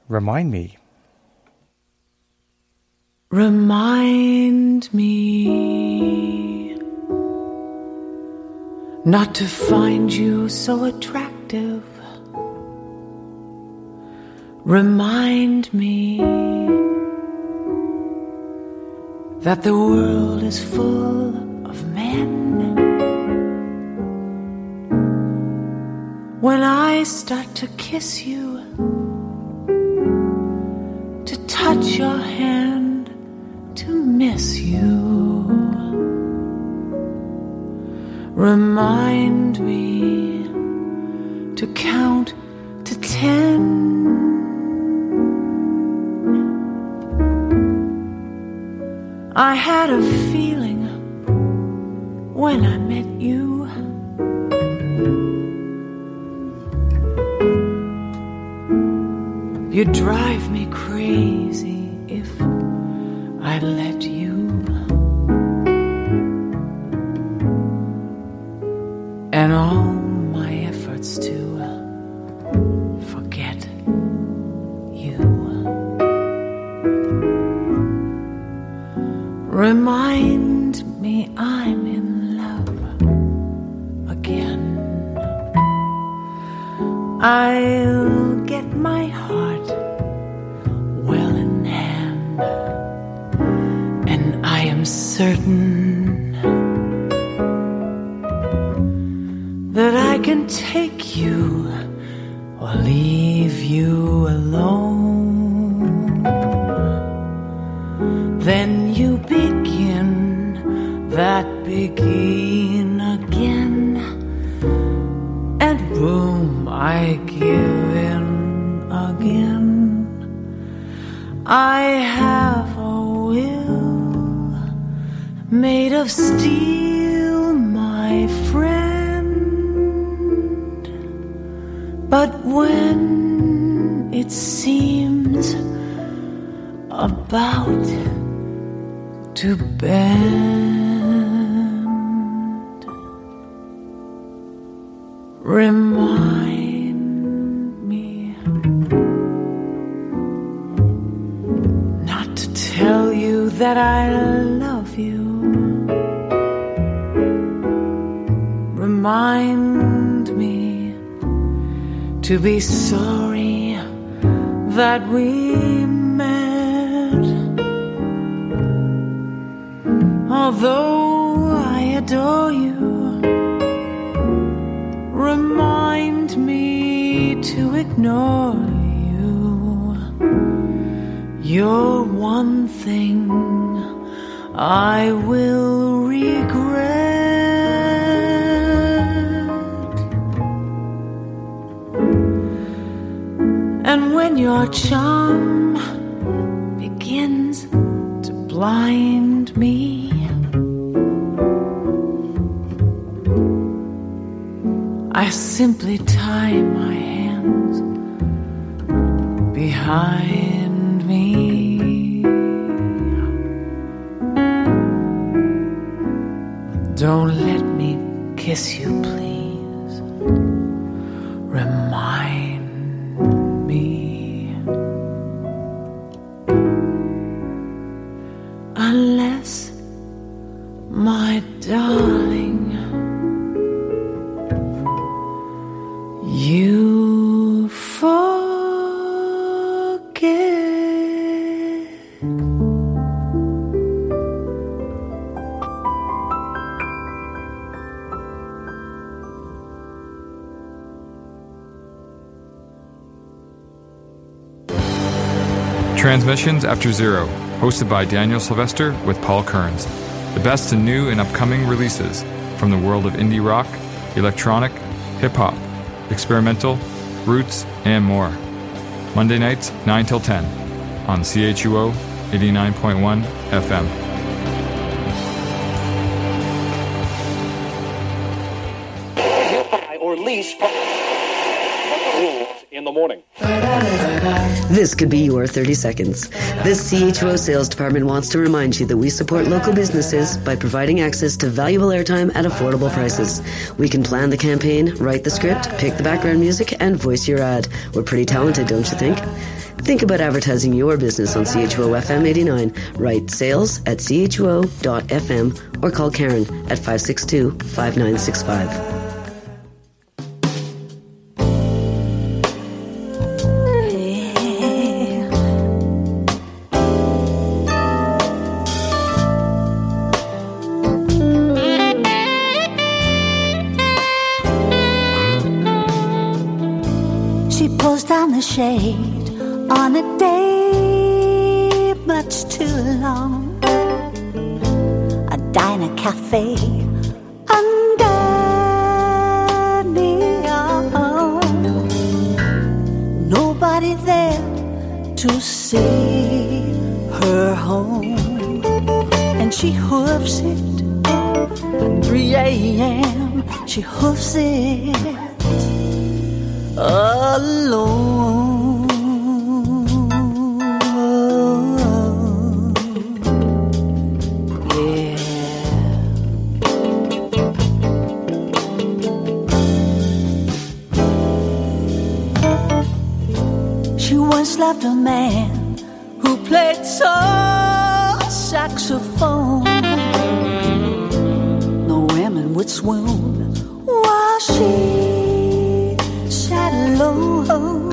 Remind Me. Remind me not to find you so attractive. Remind me that the world is full of men. When I start to kiss you, to touch your hand, to miss you, remind me to count to ten. I had a feeling when I met you. You'd drive me crazy if I let you. And all my efforts to forget you. Remind me I'm in love again. I'll get my heart well in hand, and I am certain that I can take you or leave you alone. Then you begin that begin again, and room I give in again. I have a will made of steel, my friend, but when it seems about to bend, remind me not to tell you that I love you. Remind me to be sorry that we met. Although I adore you, remind me to ignore you. You're one thing I will regret. And when your charm begins to blind me, I simply tie my hands behind me. Don't let me kiss you, please. Remind me. Unless, my darling, you forget. Transmissions After Zero, hosted by Daniel Sylvester with Paul Kearns. The best in new and upcoming releases from the world of indie rock, electronic, hip-hop, experimental, roots, and more. Monday nights, nine till ten, on C H U O eighty-nine point one F M. Or lease. In the morning. This could be your thirty seconds. This C H O O sales department wants to remind you that we support local businesses by providing access to valuable airtime at affordable prices. We can plan the campaign, write the script, pick the background music, and voice your ad. We're pretty talented, don't you think? Think about advertising your business on C H O O F M eighty-nine. Write sales at C H O O dot F M or call Karen at five six two, five nine six five. The shade on a day much too long. A diner cafe under neon. Nobody there to see her home, and she hoofs it at three a.m. She hoofs it alone. Yeah. She once loved a man who played soul saxophone. The women would swoon while she sat alone.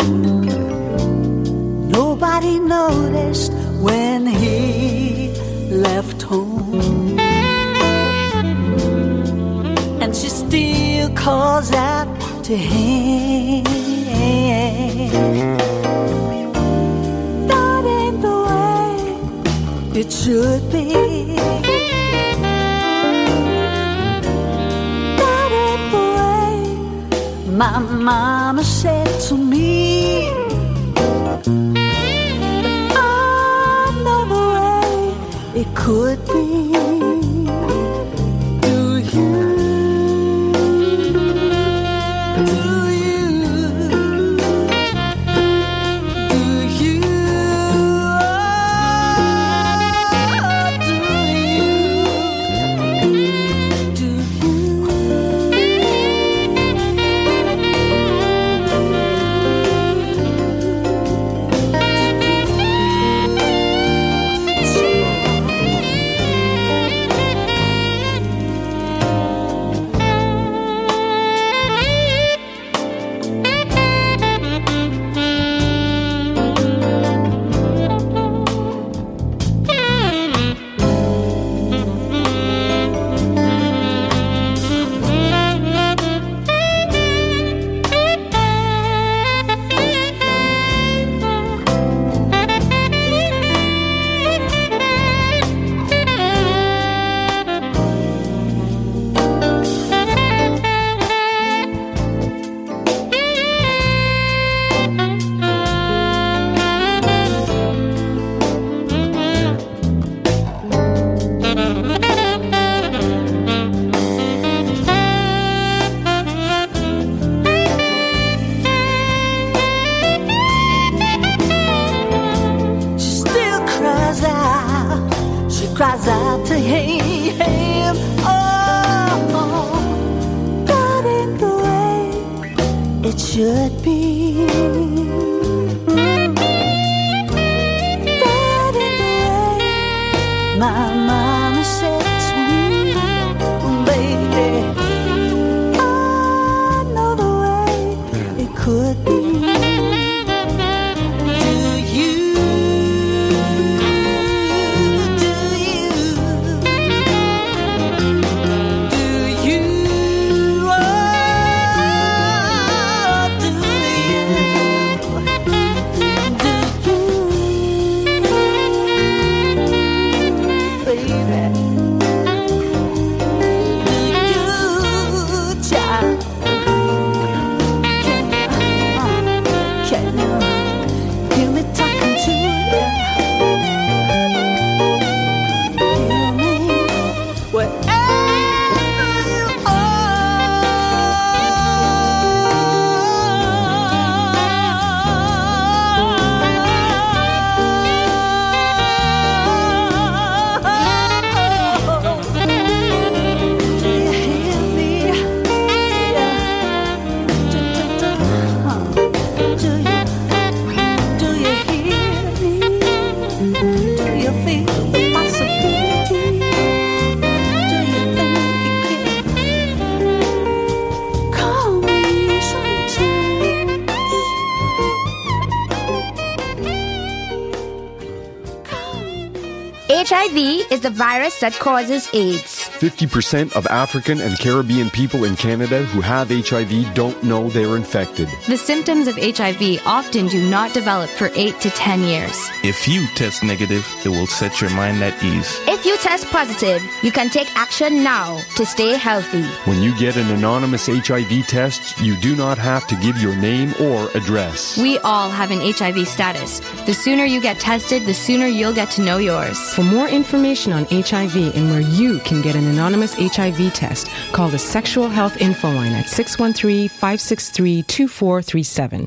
Nobody noticed when he left home, and she still calls out to him. That ain't the way it should be. That ain't the way my mama said to me. I know the way it could be. Do you? Do you? Do you? Oh, do you? Do you? Cries out to him, oh, that ain't the way it should be. That ain't the way my mama said to me, baby. I know the way it could be. I V is the virus that causes AIDS. fifty percent of African and Caribbean people in Canada who have H I V don't know they're infected. The symptoms of H I V often do not develop for eight to ten years. If you test negative, it will set your mind at ease. If you test positive, you can take action now to stay healthy. When you get an anonymous H I V test, you do not have to give your name or address. We all have an H I V status. The sooner you get tested, the sooner you'll get to know yours. For more information on H I V and where you can get an anonymous H I V test, call the Sexual Health Info Line at six one three, five six three, two four three seven.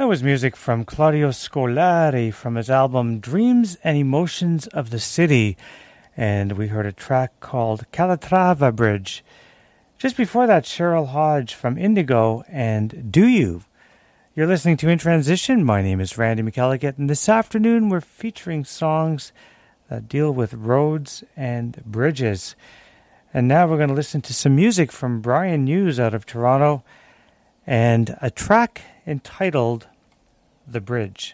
was music from Claudio Scolari from his album Dreams and Emotions of the City. And we heard a track called Calatrava Bridge. Just before that, Cheryl Hodge from Indigo and Do You. You're listening to In Transition. My name is Randy McElligott, and this afternoon we're featuring songs that deal with roads and bridges. And now we're going to listen to some music from Brian Hughes out of Toronto and a track entitled The Bridge.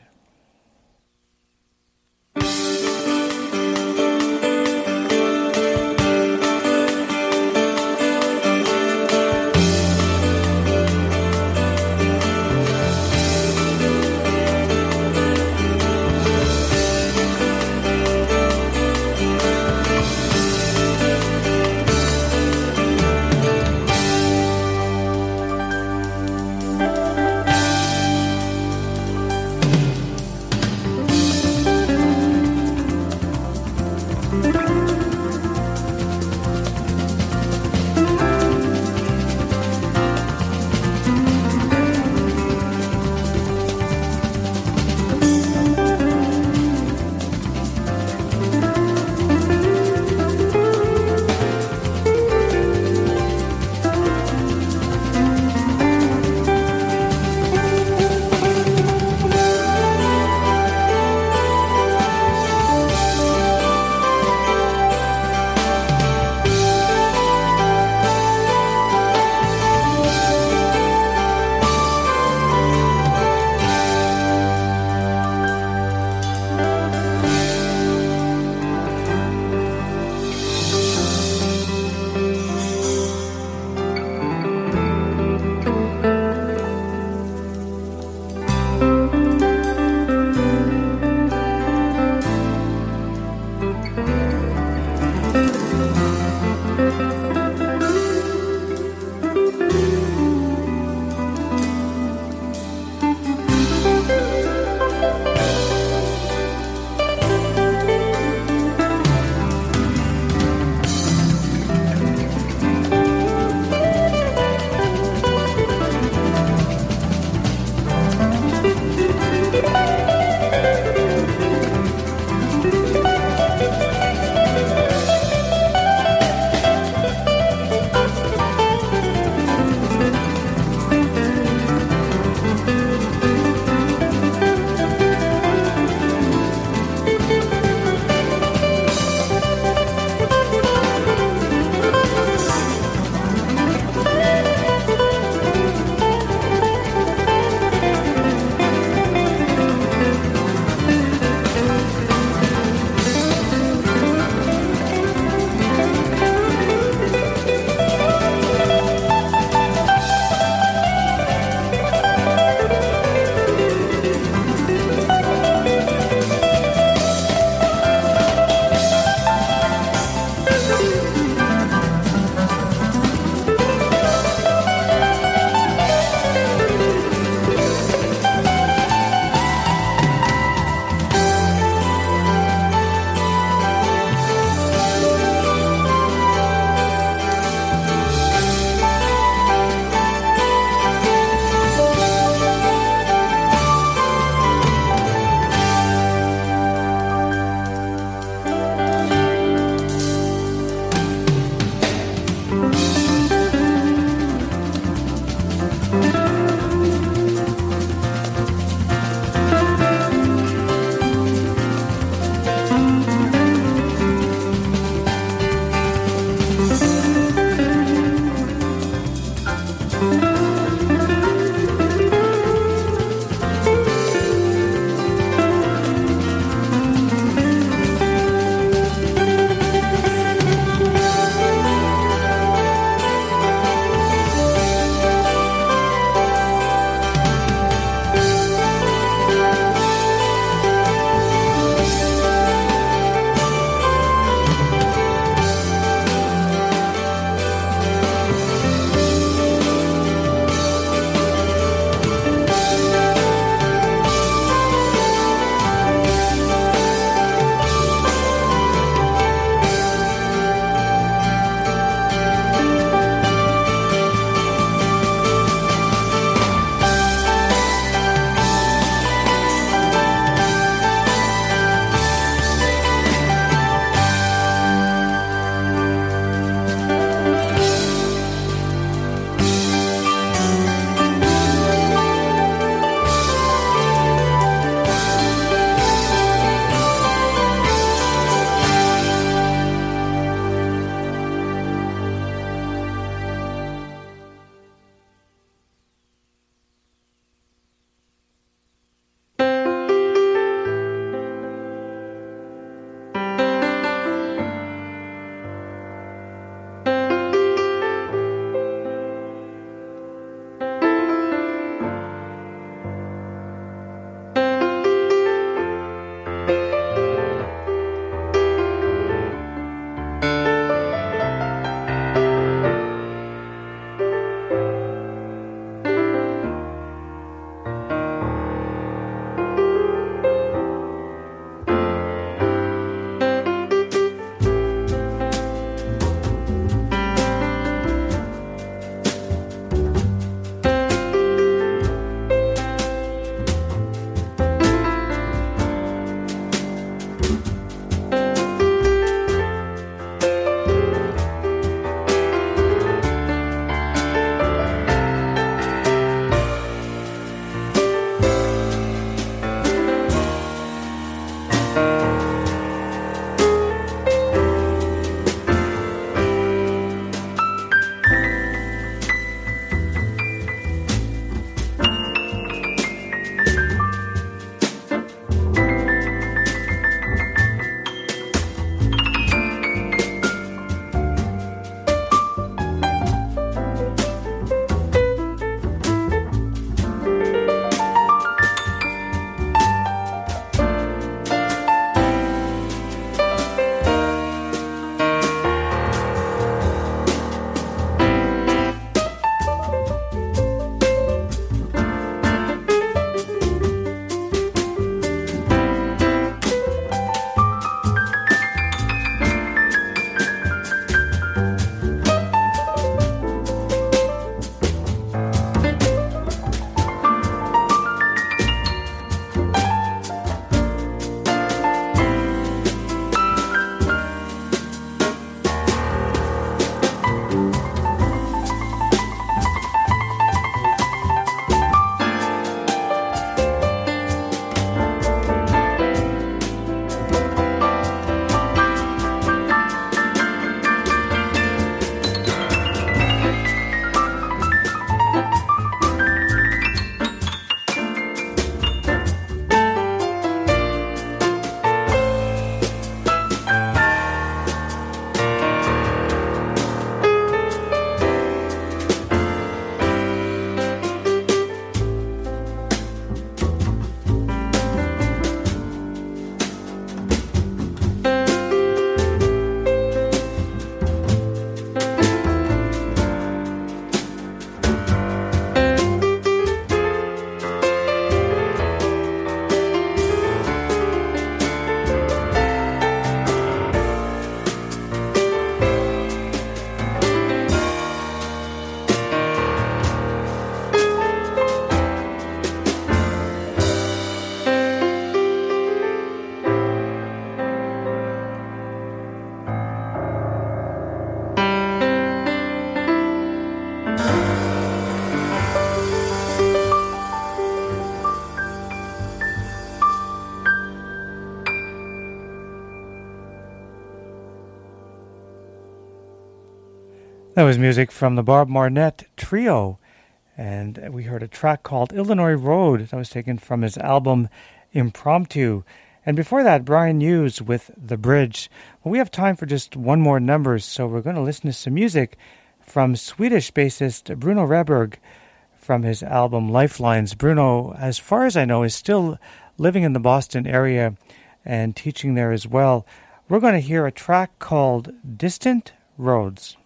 That was music from the Bob Marnett Trio, and we heard a track called Illinois Road that was taken from his album Impromptu. And before that, Brian Hughes with The Bridge. Well, we have time for just one more number, so we're going to listen to some music from Swedish bassist Bruno Reberg from his album Lifelines. Bruno, as far as I know, is still living in the Boston area and teaching there as well. We're going to hear a track called Distant Roads.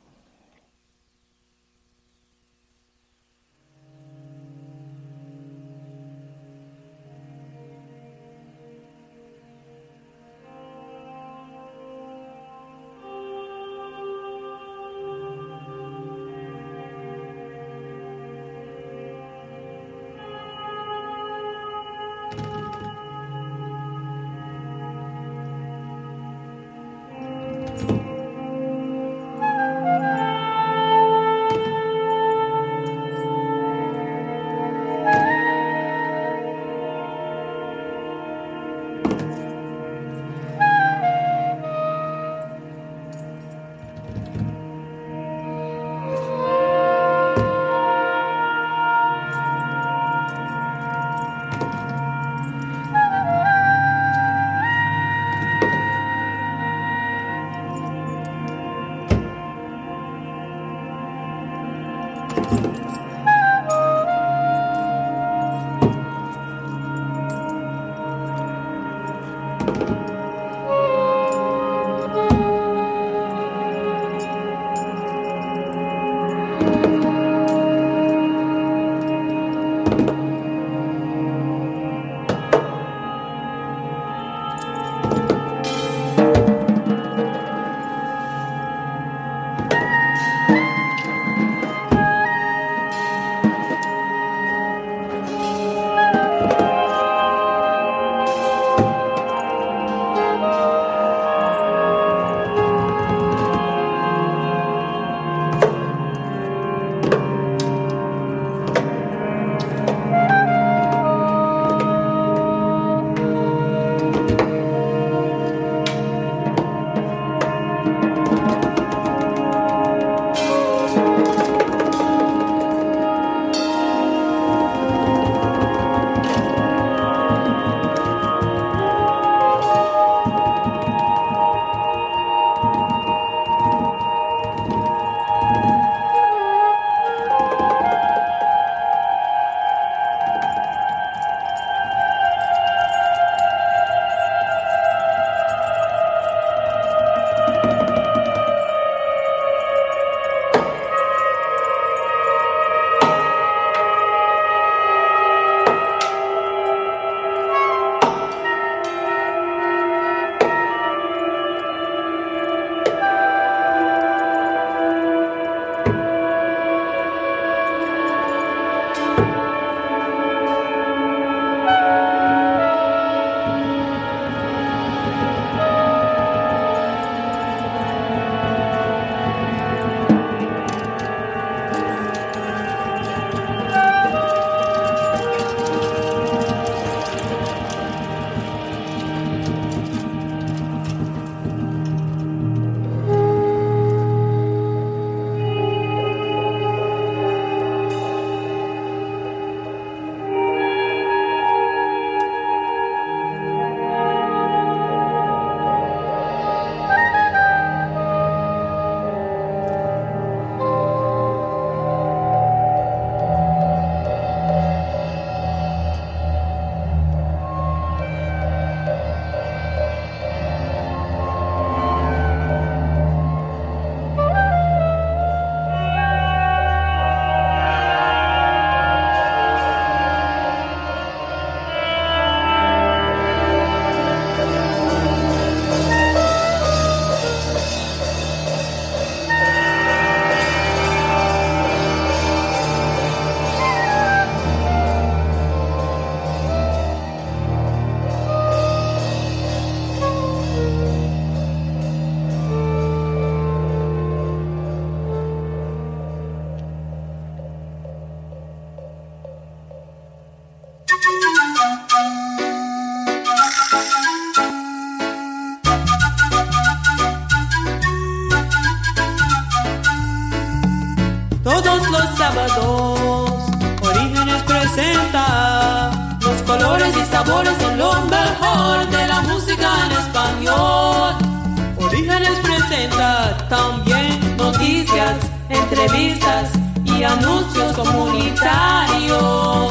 sabores son lo mejor de la música en español. Orígenes presenta también noticias, entrevistas y anuncios comunitarios.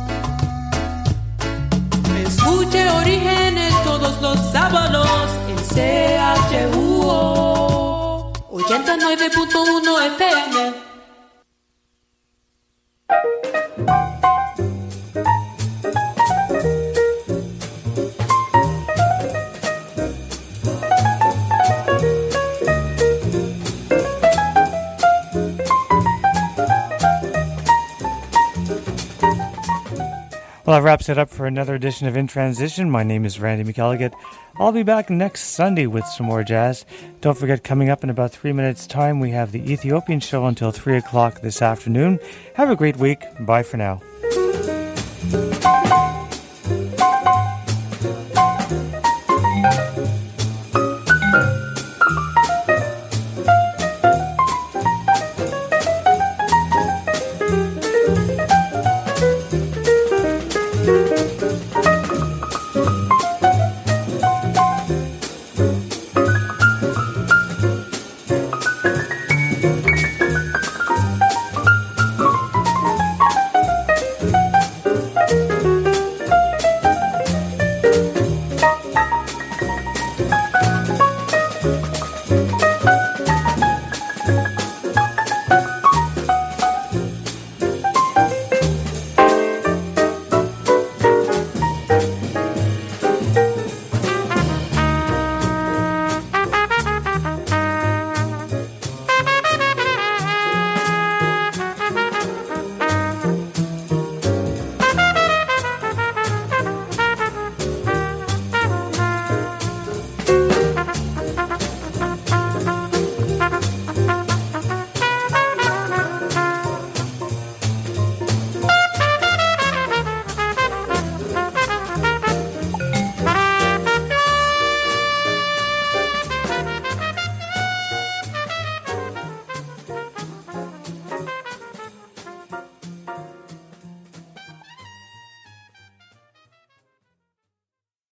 Escuche Orígenes todos los sábados en C H U O ochenta y nueve punto uno F M. Well, that wraps it up for another edition of In Transition. My name is Randy McElligott. I'll be back next Sunday with some more jazz. Don't forget, coming up in about three minutes' time, we have the Ethiopian show until three o'clock this afternoon. Have a great week. Bye for now.